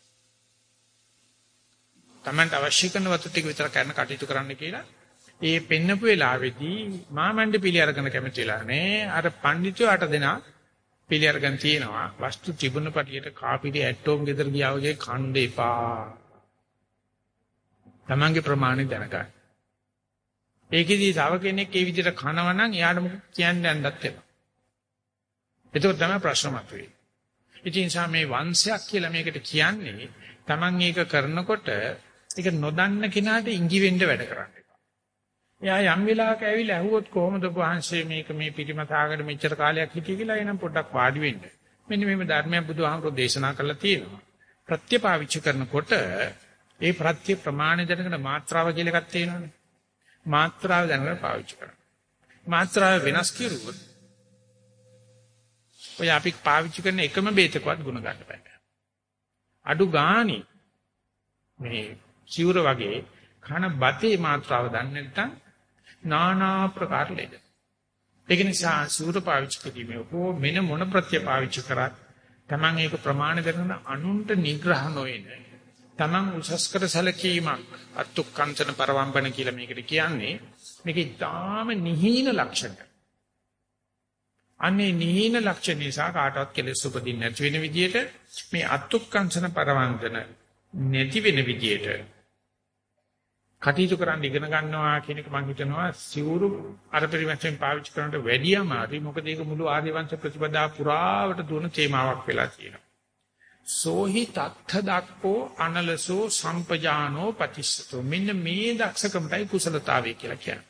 Tamanට අවශ්‍ය කරන වතුර ටික විතර කරන කටයුතු කරන්න කියලා ඒ පෙන්නපු වෙලාවේදී මාමණ්ඩි පිළි අරගෙන කැමතිලා නේ අර පඬිතුයෝ අට දෙනා පිළි අරගෙන තියෙනවා වස්තු තිබුණ පටියට කාපිටි ඇටෝම් ගෙදර ගියා වගේ කණ්ඩ එපා. Tamange ප්‍රමාණය දැනගන්න. ඒකෙදී තව කෙනෙක් ඒ විදිහට කනවා නම් එයාට මොකක් කියන්න යන්නත් එපා. ඒක තමයි ප්‍රශ්න මතුවේ. ඉතින් සාමේ වංශයක් කියලා මේකට කියන්නේ Taman ඒක කරනකොට ඒක නොදන්න කෙනාට ඉඟි වෙන්න වැඩ කරන්නේ. එයා යම් වෙලාවක ඇවිල්ලා ඇහුවොත් කොහොමද වහන්සේ මේක මේ පිටිමතාවකට මෙච්චර කාලයක් හිටියේ කියලා එනම් පොඩ්ඩක් වාඩි වෙන්න. මෙන්න මේව ධර්මයක් බුදුහාමුදුරෝ දේශනා කරලා තියෙනවා. ප්‍රත්‍ය පාවිච්චි කරනකොට ඒ ප්‍රත්‍ය ප්‍රමාණය දැනගෙන මාත්‍රාව කියලා එකක් තියෙනවානේ. මාත්‍රාව දැනගෙන පාවිච්චි කරනවා. මාත්‍රාව වෙනස් කරුවොත් ඔය අපි පාවිච්චි කරන එකම බේතකවත් ගුණ ගන්න බෑ. අඩු ගාණි මේ සිවුර වගේ කන බතේ මාත්‍රාව දන්නේ නැත්නම් නානා ප්‍රකාර ලෙඩ. ඒක නිසා සිවුර පාවිච්චි කිරීමේ හෝ මෙන මොන ප්‍රත්‍ය පාවිච්චි කරත් Taman ඒක ප්‍රමාණ කරන අනුන්ට නිග්‍රහ නොවන Taman උසස් කර සැලකීමක් අත්ුක්කංශන පරවම්බන කියලා මේකට කියන්නේ. මේක ඉතාම නිහීන ලක්ෂණ. අනේ නිහින ලක්ෂණ නිසා කාටවත් කෙලෙස් උපදින්න නැති වෙන විදියට මේ අත්ුක්කංශන පරවන්දන නැති වෙන විදියට කටයුතු කරන්න ඉගෙන ගන්නවා කියන එක මම හිතනවා සිවුරු අර පරිවර්තයෙන් පාවිච්චි කරනට වැඩියම ආදී මොකද ඒක මුළු ආර්ය වංශ ප්‍රතිපදා පුරාවට දුන තේමාවක් වෙලා තියෙනවා. සෝහි තත්ථ දක්කෝ අනලසෝ සම්පජානෝ පතිස්සතෝ මෙන්න මේ දක්ෂකමයි කුසලතාවය කියලා කියන්නේ.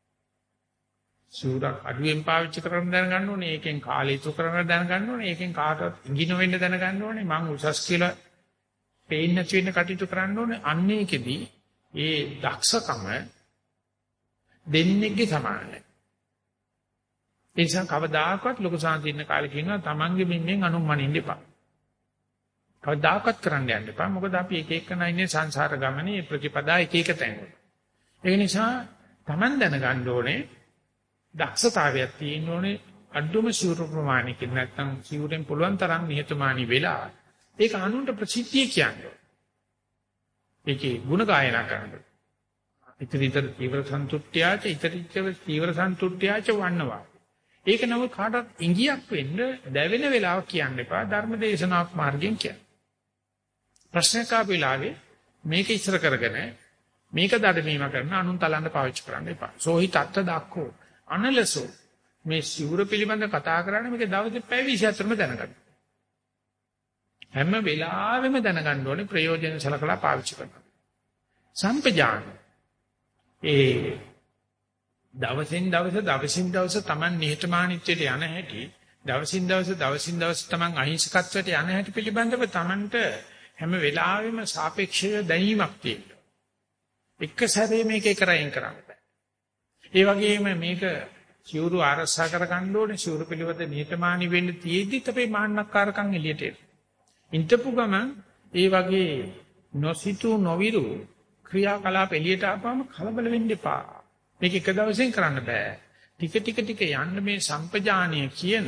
සූරක් අඩුවෙන් පාවිච්චි කරන්න දැනගන්න ඕනේ. ඒකෙන් කාලය ඉතු කරන්න දැනගන්න ඕනේ. ඒකෙන් කාටවත් ඉඟින වෙන්න දැනගන්න ඕනේ. මං උසස් කියලා පේන්න නැති වෙන්න කටයුතු කරන්න ඕනේ. අන්න ඒකෙදී ඒ දක්ෂකම දෙන්නේගේ සමානයි. ඒ නිසා කවදාකවත් ලොකු සාන්තින්න කාලේ කියනවා තමන්ගේ මින්ෙන් අනුම්මනින්න එපා. කවදාකවත් කරන්න යන්න එපා. මොකද අපි එක එකනා ඉන්නේ සංසාර ගමනේ ප්‍රතිපදා එක එක තැන්වල. ඒ නිසා තමන් දැනගන්න ඕනේ දක්ෂතාවයක් තියෙන්න ඕනේ අඩුම සිවුරු ප්‍රමාණයකින් නැත්නම් සිවුරෙන් පුළුවන් තරම් නිහතමානී වෙලා ඒක අනුන්ට ප්‍රසිද්ධිය කියන්නේ. ඒකේ ಗುಣ ගායනා කරනවා. ඉතිරිතර තීව්‍ර සන්තුට්ඨ්‍යාච ඉතිරිතර තීව්‍ර සන්තුට්ඨ්‍යාච වන්නවා. ඒක නම කාටවත් ඉංගියක් වෙන්න දැවෙන වෙලාව කියන්න එපා. ධර්ම දේශනාවක් මාර්ගයෙන් කියන්න. ප්‍රශ්නක ආපෙලාවේ මේක ඉස්සර කරගෙන මේක දඩමීම කරන අනුන් තලන්න පාවිච්චි කරන්න එපා. සෝහි තත්ත දක්කෝ අනලසෝ මේ සිවුර පිළිබඳ කතා කරන්නේ මේක දවසේ පැය විසි හතරම දැනගන්න. හැම වෙලාවෙම දැනගන්න ඕනේ ප්‍රයෝජන සලකලා පාවිච්චි කරනවා. සම්පජාන ඒ දවසින් දවස දවසින් දවස Taman නිහතමානීත්වයට යන හැටි දවසින් දවස දවසින් දවස Taman අහිංසකත්වයට යන හැටි පිළිබඳව Tamanට හැම වෙලාවෙම සාපේක්ෂව දැනීමක් තියෙනවා. එක සැරේ මේකේ කරයින් කරන්න බෑ. ඒ වගේම මේක සිවුරු ආරක්ෂා කර ගන්න ඕනේ. සිවුරු පිළිවෙත නිහතමානී වෙන්න තියෙද්දිත් අපේ මාන්නක්කාරකම් එළියට එනවා. ඉන්ටපු ගමන් ඒ වගේ නොසිතු නොවිරු ක්‍රියාකලාප එළියට ආපම කලබල වෙන්න එපා. මේක එක දවසෙන් කරන්න බෑ. ටික ටික ටික යන්න මේ සම්පජානීය කියන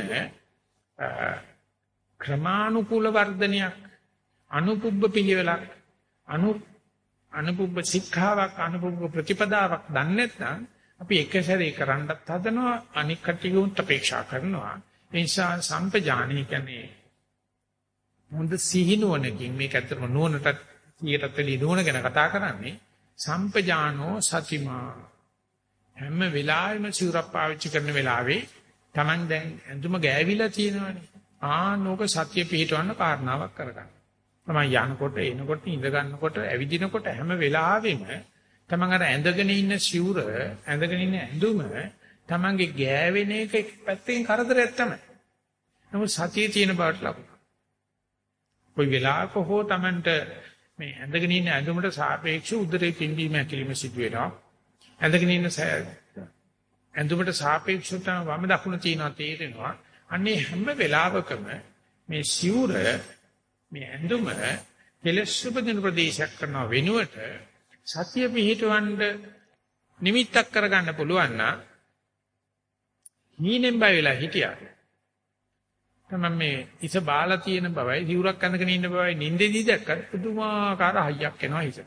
ක්‍රමානුකූල වර්ධනයක් අනුපුබ්බ පිළිවෙලක් අනු අනුපුබ්බ ශික්ෂාවක් අනුපුබ්බ ප්‍රතිපදාවක් දන්නේ නැත්නම් අපි එක සැරේ කරන්නත් හදනවා අනික් කටියුත් අපේක්ෂා කරනවා. ඒ නිසා සම්පජානීය කියන්නේ හොඳ සිහිනුවණකින් මේක ඇත්තටම නුවණටත් ඊටත් එළි නුවණ ගැන කතා කරන්නේ සම්පජානෝ සතිමා හැම වෙලාවෙම සිවුරක් පාවිච්චි කරන වෙලාවේ Taman දැන් ඇඳුම ගෑවිලා තියෙනවනේ ආනෝක සතිය පිහිටවන්න කාරණාවක් කරගන්න. තමයි යනකොට එනකොට ඉඳ ගන්නකොට ඇවිදිනකොට හැම වෙලාවෙම Taman අර ඇඳගෙන ඉන්න සිවුර ඇඳගෙන ඉන්න ඇඳුම Tamanගේ ගෑවෙන එක පැත්තකින් කරදරයක් තමයි. නමුත් සතියේ තියෙන බවට ලකුණු. කොයි වෙලාවක හෝ Tamanට මේ ඇඳගෙන ඉන්න ඇඳුමට සාපේක්ෂව උදරේ පිම්බීම ඇකිලිම සිදු වෙනවා. ඇඳගෙන ඉන්න ඇඳුමට සාපේක්ෂව තමයි වම දකුණ තියෙනවා තේරෙනවා. අන්නේ හැම වෙලාවකම මේ සිවුර මේ ඇඳුම කෙලෙස් උපදින ප්‍රදේශයක් කරන වෙනුවට සතිය පිහිටවන්න නිමිත්තක් කරගන්න පුළුවන් නම් හීනෙන් බය වෙලා හිටියා. තමයි මේ ඉස බාලා තියෙන බවයි සිවුරක් අඳගෙන ඉන්න බවයි නිින්දෙදී දැක්කත් පුදුමාකාර හයියක් එනවා හිතට.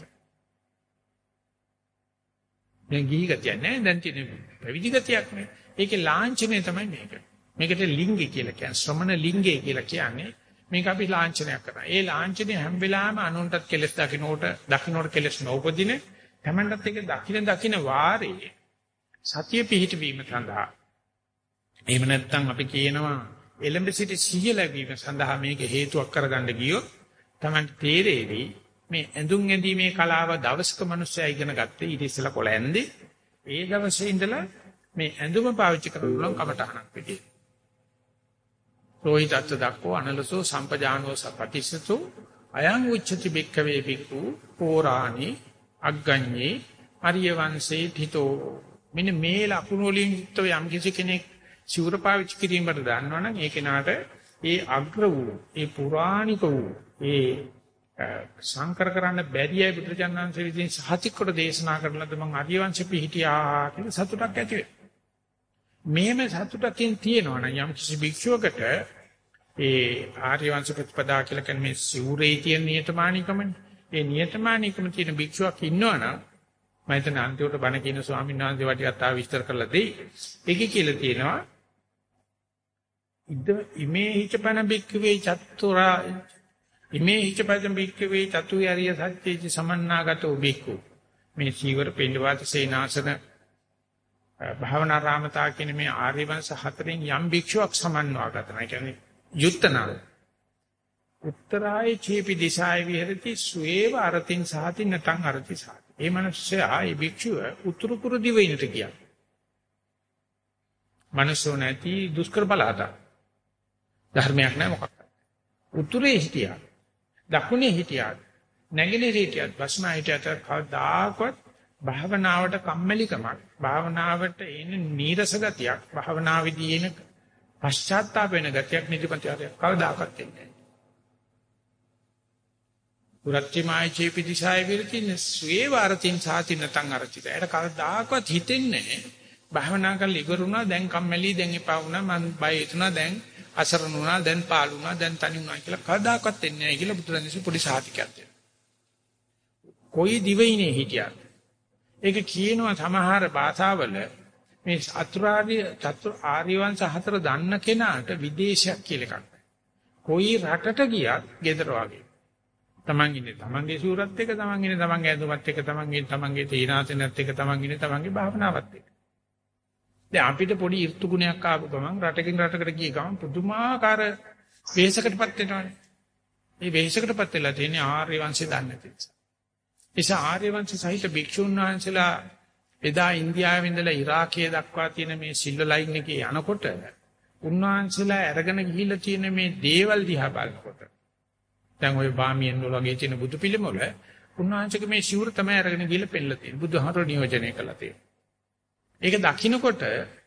දැන් ගිහි ගතියක් නෑ දැන් තියෙන පැවිදි ගතියක් නේ. ඒකේ ලාංඡනය තමයි මේක. මේකට ලිංගය කියලා කියන්නේ ශ්‍රමණ ලිංගය කියලා කියන්නේ මේක අපි ලාංඡනයක් කරනවා. ඒ ලාංඡනේ හැම වෙලාවෙම අනුන්ටත් කෙලස් දකින්නට දකින්නට කෙලස් නොඋපදින තමන්ටත් ඒක දකින්න දකින්න වාරේ සතිය පිහිටවීම සඳහා. එහෙම නැත්නම් අපි කියනවා එලඹ සිටි සිහිය ලැබීම සඳහා මේක හේතුවක් කරගන්න ගියොත් තමන්ට තේරෙවි මේ ඇඳුම් ඇඳීමේ කලාව දවසක මිනිස්සයා ඉගෙන ගත්තේ ඊට ඉස්සෙල්ලා කොළ ඇඳේ ඒ දවසේ ඉඳලා මේ ඇඳුම පාවිච්චි කරන කමටහනක් පිටේ. රෝහිතත් දක්කෝ අනලසෝ සම්පජානෝ සපටිසතු අයං උච්චති බික්ඛවේ බික්ඛු පෝරාණි අග්ගඤ්ඤේ ආර්ය වංශේ තිතෝ මෙන්න මේ ලකුණු වලින් යුක්තව යම් කිසි කෙනෙක් සිවුර පාවිච්චි කිරීමට දන්නවනම් ඒ කෙනාට ඒ අග්‍ර වූ ඒ පුරාණික වූ ඒ සංකර කරන්න බැරි අය බුදුචානන්සේ විසින් සහතික කොට දේශනා කරලද මං ආර්ය වංශෙ පිහිටියා කියන සතුටක් ඇති වෙනවා. මේම සතුටකින් තියෙනවනම් යම් කිසි භික්ෂුවකට ඒ ආර්ය වංශ ප්‍රතිපදා කියලා කියන්නේ මේ සිවුරේ තියෙන නියතමානීකමනේ. ඒ නියතමානීකම තියෙන භික්ෂුවක් ඉන්නවනම් මම හිතන අන්තිමට බණ කියන ස්වාමීන් වහන්සේ වටිගත් ආ විස්තර කරලා දෙයි. ඒකේ කියලා තියෙනවා ඉද ඉමේ හිචපන බික්කවේ චතුරා ඉමේ හිචපන බික්කවේ චතුයරිය සත්‍යයේ සමන්නාගතෝ බික්කු මේ සීවර පින්ඩවාත සේනාසන භාවනා රාමතා කියන මේ ආර්ය වංශ හතරෙන් යම් භික්ෂුවක් සමන්වාගත නැහැ කියන්නේ යුත්තනාව උත්තරාය චේපි දිසාය විහෙරති සුවේව අරතින් සහති නැතං අරති සහති. මේ මිනිස්සයා මේ භික්ෂුව උතුරු කුරු දිවයිනට ගියා. මනසෝ නැති දුෂ්කර බලහට. ධර්මයක් නැහැ මොකක්ද. උතුරේ හිටියා. දකුණේ හිටියා. නැගෙනහිර හිටියා. බස්නා හිටියට කවදාකවත් භාවනාවට කම්මැලිකමක්. භාවනාවට එන නීරස ගතියක්. භාවනාවේදී එන පශ්චාත්තාප වෙන ගතියක් නිදිමතයක් කවදාකවත් එන්නේ නැහැ. උරත්තිමායි චේපි දිසාය විරතින ස්වේ වාරතින් සාති නැතං අරචිත. ඒක කවදාකවත් හිතෙන්නේ භාවනා කරලා ඉවරුණා දැන් කම්මැලි දැන් එපා වුණා මං බය හිතුණා දැන් අසරණ වුණා දැන් පාළු වුණා දැන් තනි වුණා කියලා කවදාකවත් එන්නේ නැහැ කියලා බුදුරජාණන්සේ පොඩි සාතිකයක් දෙනවා. කොයි දිවයිනේ හිටියත් ඒක කියනවා සමහර භාෂාවල මේ අතුරාදී චතුර් ආර්ය වංශ හතර දන්න කෙනාට විදේශයක් කියලා එකක් නැහැ. කොයි රටට ගියත් ගෙදර වගේ. තමන් ඉන්නේ තමන්ගේ සූරත් එක තමන් ඉන්නේ තමන්ගේ ඇඳුමත් එක තමන් ඉන්නේ තමන්ගේ තීනාසනත් එක තමන් ඉන්නේ තමන්ගේ භාවනාවත් එක. දැන් අපිට පොඩි ඍතු ගුණයක් ආපු ගමන් රටකින් රටකට ගිය ගමන් පුදුමාකාර වෙහෙසකටපත් වෙනවානේ. මේ වෙහෙසකටපත් වෙලා තියෙන්නේ ආර්ය වංශය දන්නේ නැති නිසා. ඒ ආර්ය වංශ සහිත භික්ෂුන් වහන්සේලා එදා ඉන්දියාවේ ඉඳලා ඉරාකයේ දක්වා තියෙන මේ සිල්ව ලයින් එකේ යනකොට උන්වහන්සේලා අරගෙන ගිහිල්ලා තියෙන මේ දේවල් දිහා බලනකොට දැන් ওই බාමියන් වල වගේ තියෙන බුදු පිළිමවල උන්වහන්සේගේ මේ ශූර තමයි අරගෙන ගිහිල්ලා පෙන්නලා තියෙන්නේ. බුදුහාමර නියෝජනය කළා තියෙන්නේ. ඒක දකින්නකොට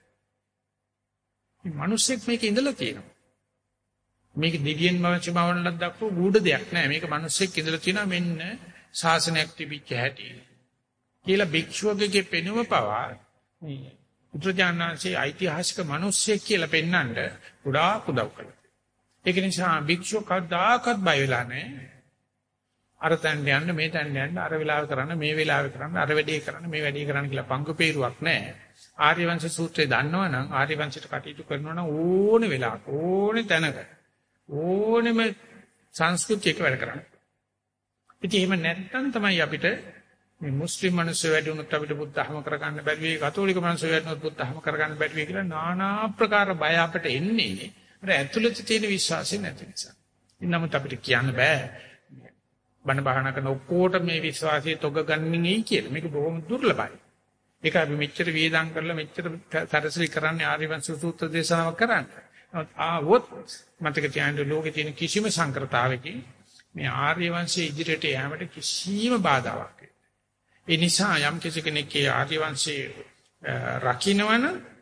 මේ මිනිස්සෙක් මේක ඉඳලා තියෙනවා. මේක දිව්‍යන් මවචමවන්නක් දක්වපු ගුඩ දෙයක් නෑ. මේක මිනිස්සෙක් ඉඳලා තියෙනවා මෙන්න ශාසනයක් තිබිච්ච හැටි. කියලා භික්ෂුවකගේ පෙනුම පවා මේ බුදුජානනාංශයේ ඓතිහාසික මිනිස්සෙක් කියලා පෙන්වන්න ගොඩාක් උදව් කළා. ඒක නිසා භික්ෂුව කවදාකවත් බය වෙලා නැහැ. අර තැන්න යන්න මේ තැන්න යන්න අර වෙලාව කරන්න මේ වෙලාව කරන්න අර වැඩේ කරන්න මේ වැඩේ කරන්න කියලා පංගු peeruවක් නැහැ. ආර්ය වංශ සූත්‍රය දන්නවනම් ආර්ය වංශයට කටයුතු කරනවනම් ඕනේ වෙලාවක ඕනේ තැනක ඕනෙම සංස්කෘතියක වැඩ කරන්න. ඉතින් එහෙම නැත්නම් තමයි අපිට මේ මුස්ලිම් මිනිස්සු වැඩි වුණොත් අපිට බුද්ධ ධර්ම කරගන්න බැරි වෙයි කතෝලික මිනිස්සු වැඩි වුණොත් බුද්ධ ධර්ම කරගන්න බැරි වෙයි කියලා নানা ආකාර බය අපිට එන්නේ. අර ඇතුළත තියෙන විශ්වාසය නැති නිසා. ඉන්නමුත් අපිට කියන්න බෑ. බණ බහනා කරන ඔක්කොට මේ විශ්වාසය තොග ගන්නෙයි කියලා. මේක බොහොම දුර්ලභයි. ඒක අපි මෙච්චර වේදම් කරලා මෙච්චර සැරසිලි කරන්නේ ආර්ය වංශ සූත්‍ර දේශනාවක් කරන්නේ. නමුත් ආවොත් මතක තියාගන්න ලෝකේ තියෙන කිසිම සංකෘතාවකින් මේ ආර්ය වංශයේ ඉදිරියට යෑමට කිසිම බාධාවක් නැහැ. ඒ නිසා යම් කෙනෙක් ඒ ආර්ය වංශයේ රකින්නවන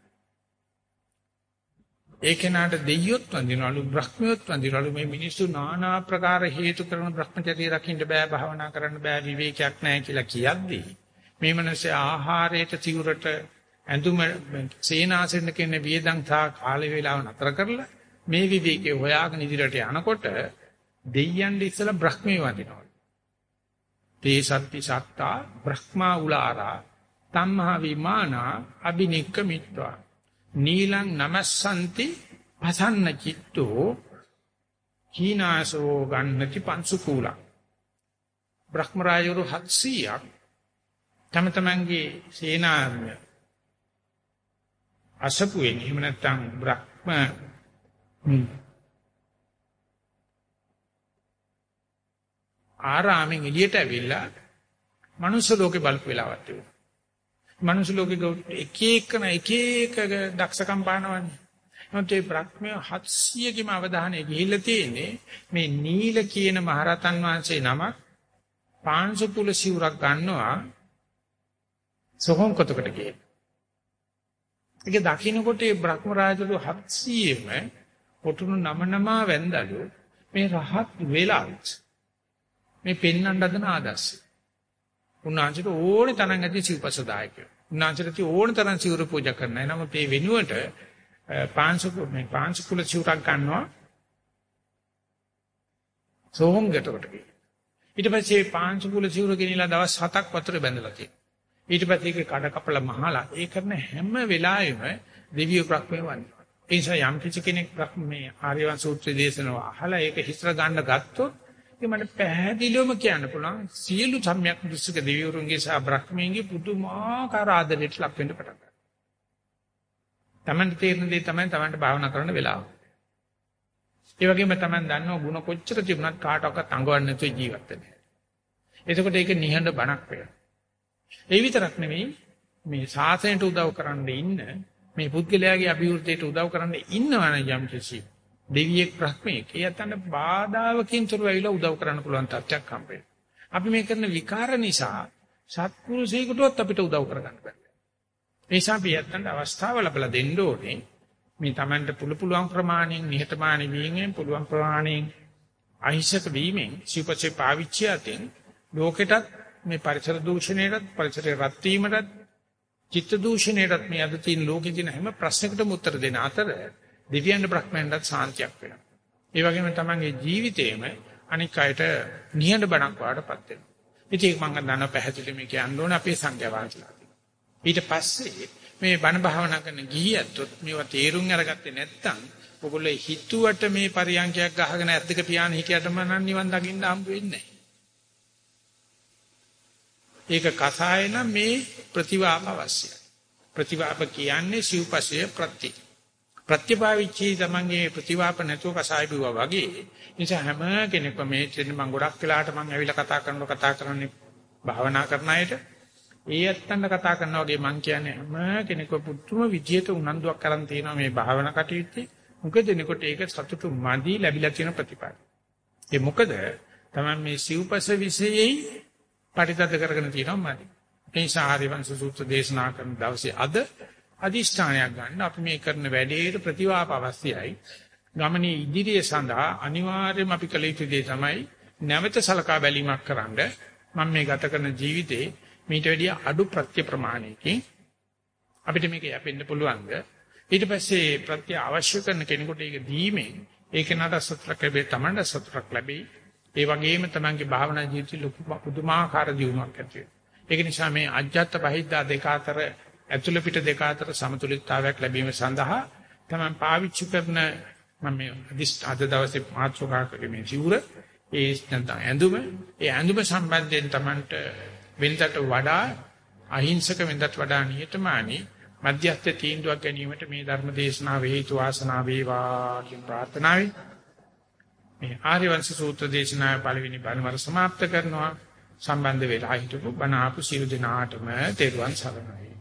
ඒ කෙනාට දෙයියොත් වඳිනවලු බ්‍රහ්මියොත් වඳිනවලු මේ මිනිස්සු নানা ආකාර හේතු කරන බ්‍රහ්මචර්යය රකින්න බෑ භාවනා කරන්න බෑ විවේකයක් නැහැ කියලා කියද්දී මේ මිනිස්සේ ආහාරයට සිවුරට ඇඳුම සේනාසෙන්න කියන වියදම් තා කාල වේලාව නතර කරලා මේ විවේකේ හොයාගෙන ඉදිරියට යනකොට දෙයියන් ඉස්සලා බ්‍රහ්මිය වඳිනවලු තේ සත්‍ති සත්තා බ්‍රහ්මා උලාරා තම්මහා විමානා අබිනික්කමිත්වා නීලං නමස්සන්ති පසන්න චිත්තෝ කීනාසෝ ගන්නති පංසුකූලං බ්‍රහ්ම රාජවරු හත්සියක් තම තමන්ගේ සේනාර්ය අසපුවෙන් එහෙම නැත්නම් බ්‍රහ්ම ආරාමෙන් එළියට ඇවිල්ලා මනුස්ස ලෝකේ බලපු වෙලාවක් තිබුණා. මනුස්ස ලෝකේ එක එකන එක එක දක්ෂකම් පානවන්නේ. නමුත් ඒ බ්‍රහ්මය හත්සියකම අවධානය ගිහිල්ලා තියෙන්නේ මේ නීල කියන මහරතන් වහන්සේ නමක් පාංශුකුල සිවුරක් ගන්නවා සොහොන් කොටකට ගිහින්. ඒක දකින්නකොට ඒ බ්‍රහ්ම රාජවරු හත්සියෙම පොතුණු නම නමා වැන්දලු මේ රහත් වෙලාවත් මේ පෙන්වන්න හදන ආදර්ශය. උන්වහන්සේට ඕනේ තරම් ඇති සිව්පසදායකයෝ. උන්වහන්සේට ඕනේ තරම් සිවුරු පූජා කරන්නයි. නමුත් මේ වෙනුවට පාංශුකුල මේ පාංශුකුල සිවුරක් ගන්නවා සෝහම් ගැටකට ගිහින්. ඊට පස්සේ පාංශුකුල සිවුර ගෙනිලා දවස් හතක් වතුර බැඳලා තියෙනවා. ඊට පස්සේ ඒක කඩ කපලා මහලා ඒ කරන හැම වෙලාවෙම දෙවියෝ ප්‍රඥාව වන්දනවා. ඒ නිසා යම් කිසි කෙනෙක් මේ ආර්යවංශ සූත්‍රය දේශනාව අහලා ඒක හිතර ගන්න ගත්තොත් ඒ මට පැහැදිලිවම කියන්න පුළුවන් සියලු සම්‍යක් දෘෂ්ටික දෙවිවරුන්ගේ සහ බ්‍රහ්මීන්ගේ පුදුමාකාර ආදරයට ලක් වෙන්න පටන් ගන්නවා. Taman තේරෙන දේ තමයි Tamanට භාවනා කරන්න වෙලාව. ඒ වගේම Taman දන්නවා ಗುಣ කොච්චර තිබුණත් කාටවත් අඟවන්න නැතුව ජීවත් වෙන්න. එතකොට ඒක නිහඬ බණක් වෙනවා. ඒ විතරක් නෙවෙයි මේ සාසනයට උදව් කරන්න ඉන්න මේ පුද්ගලයාගේ අභිවෘද්ධියට උදව් කරන්න ඉන්නවනම් යම් කිසි දෙවියෙක් බ්‍රහ්මයෙක් එයතන බාධාවකින් තොරව ඇවිල්ලා උදව් කරන්න පුළුවන් තත්ත්වයක් හම්බෙන්න. අපි මේ කරන විකාර නිසා සත්පුරුෂයෙකුටවත් අපිට උදව් කරගන්න බැහැ. ඒ නිසා අපි යත්තන්ට අවස්ථාව ලැබලා දෙන්න ඕනේ. මේ Tamanට පුළු පුළුවන් ප්‍රමාණයෙන් නිහතමානී වීමෙන් පුළුවන් ප්‍රමාණයෙන් අහිංසක වීමෙන් සිව්පසේ පාවිච්චියතෙන් ලෝකෙටත් මේ පරිසර දූෂණයටත් පරිසරේ රත් වීමටත් චිත්ත දූෂණයටත් මේ අද තියෙන ලෝකෙ තියෙන හැම ප්‍රශ්නයකටම උත්තර දෙන අතර දිව්‍යයන් බ්‍රහ්මයන්ට සාන්තියක් වෙනවා. ඒ වගේම තමන්ගේ ජීවිතේම අනික් අයට නිහඬ බණක් වඩපත් වෙනවා. ඉතින් මම දන්න පැහැදිලි මේ කියන්න ඕන අපේ සංඝයා වහන්සේලා. ඊට පස්සේ මේ බණ භාවනා කරන ගිහියත්ොත් මේවා තේරුම් අරගත්තේ නැත්නම් ඔයගොල්ලෝ හිතුවට මේ පරියන්කයක් ගහගෙන ඇද්දක පියාන හිටියටම නම් නිවන් දකින්න හම්බ වෙන්නේ නැහැ. ඒක කසාය නම් මේ ප්‍රතිවාප අවශ්‍යයි. ප්‍රතිවාප කියන්නේ සිව්පසය ප්‍රති. ප්‍රතිභාවිච්චි තමන්ගේ ප්‍රතිවාප නැතුව කසාය බිව්වා වගේ. නිසා හැම කෙනෙක්ම මේ දෙන්න මම ගොඩක් වෙලාවට මම ඇවිල්ලා කතා කරනකොට කතා කරන්නේ භාවනා කරන අයට. ඒ ඇත්තන්ට කතා කරනවා වගේ මම කියන්නේ හැම කෙනෙක්ම පුදුම විදියට උනන්දුවක් කරන් තියෙනවා මේ භාවනා කටයුත්තේ. මොකද එනකොට ඒක සතුටු මදි ලැබිලා තියෙන ප්‍රතිඵල. ඒ මොකද තමයි මේ සිව්පස විශේෂයි පරිතද කරගෙන තියෙනවා මදි. ඒ නිසා ආර්යවංශ සූත්‍ර දේශනා කරන දවසේ අද අදිෂ්ඨානයක් ගන්න අපි මේ කරන වැඩේට ප්‍රතිවාප අවශ්‍යයි. ගමනේ ඉදිරිය සඳහා අනිවාර්යයෙන්ම අපි කළ යුතු දේ තමයි නැවත සලකා බැලීමක් කරන්න. මම මේ ගත කරන ජීවිතේ මීට වැඩිය අඩු ප්‍රත්‍ය ප්‍රමාණයකින් අපිට මේක යැපෙන්න පුළුවන්ද? ඊට පස්සේ ප්‍රත්‍ය අවශ්‍ය කරන කෙනෙකුට ඒක දීමෙන් ඒක නට සතුටක් ලැබේ, Tamanda සතුටක් ලැබේ. ඒ වගේම තමන්ගේ භාවනා ජීවිතේ ලොකු පුදුමාකාර දියුණුවක් ඇති වෙනවා. ඒක නිසා මේ අජ්ජත් බහිද්දා දෙක අතර ඇතුළ පිට දෙක අතර සමතුලිතතාවයක් ලැබීම සඳහා තමන් පාවිච්චි කරන මම මේ අද දවසේ මාතෘකා කරේ මේ සිවුර ඒ නැත්නම් ඇඳුම ඒ ඇඳුම සම්බන්ධයෙන් තමන්ට වෙනදට වඩා අහිංසක වෙනදට වඩා නිහතමානී මධ්‍යස්ථ තීන්දුවක් ගැනීමට මේ ධර්ම දේශනාව හේතු වාසනා වේවා කියන ප්‍රාර්ථනාවයි මේ ආර්යවංශ සූත්‍ර දේශනාවේ පළවෙනි බණවර સમાપ્ત කරනවා. සම්බන්ධ වෙලා හිටපු බණ ආපු සියලු දෙනාටම තෙරුවන් සරණයි.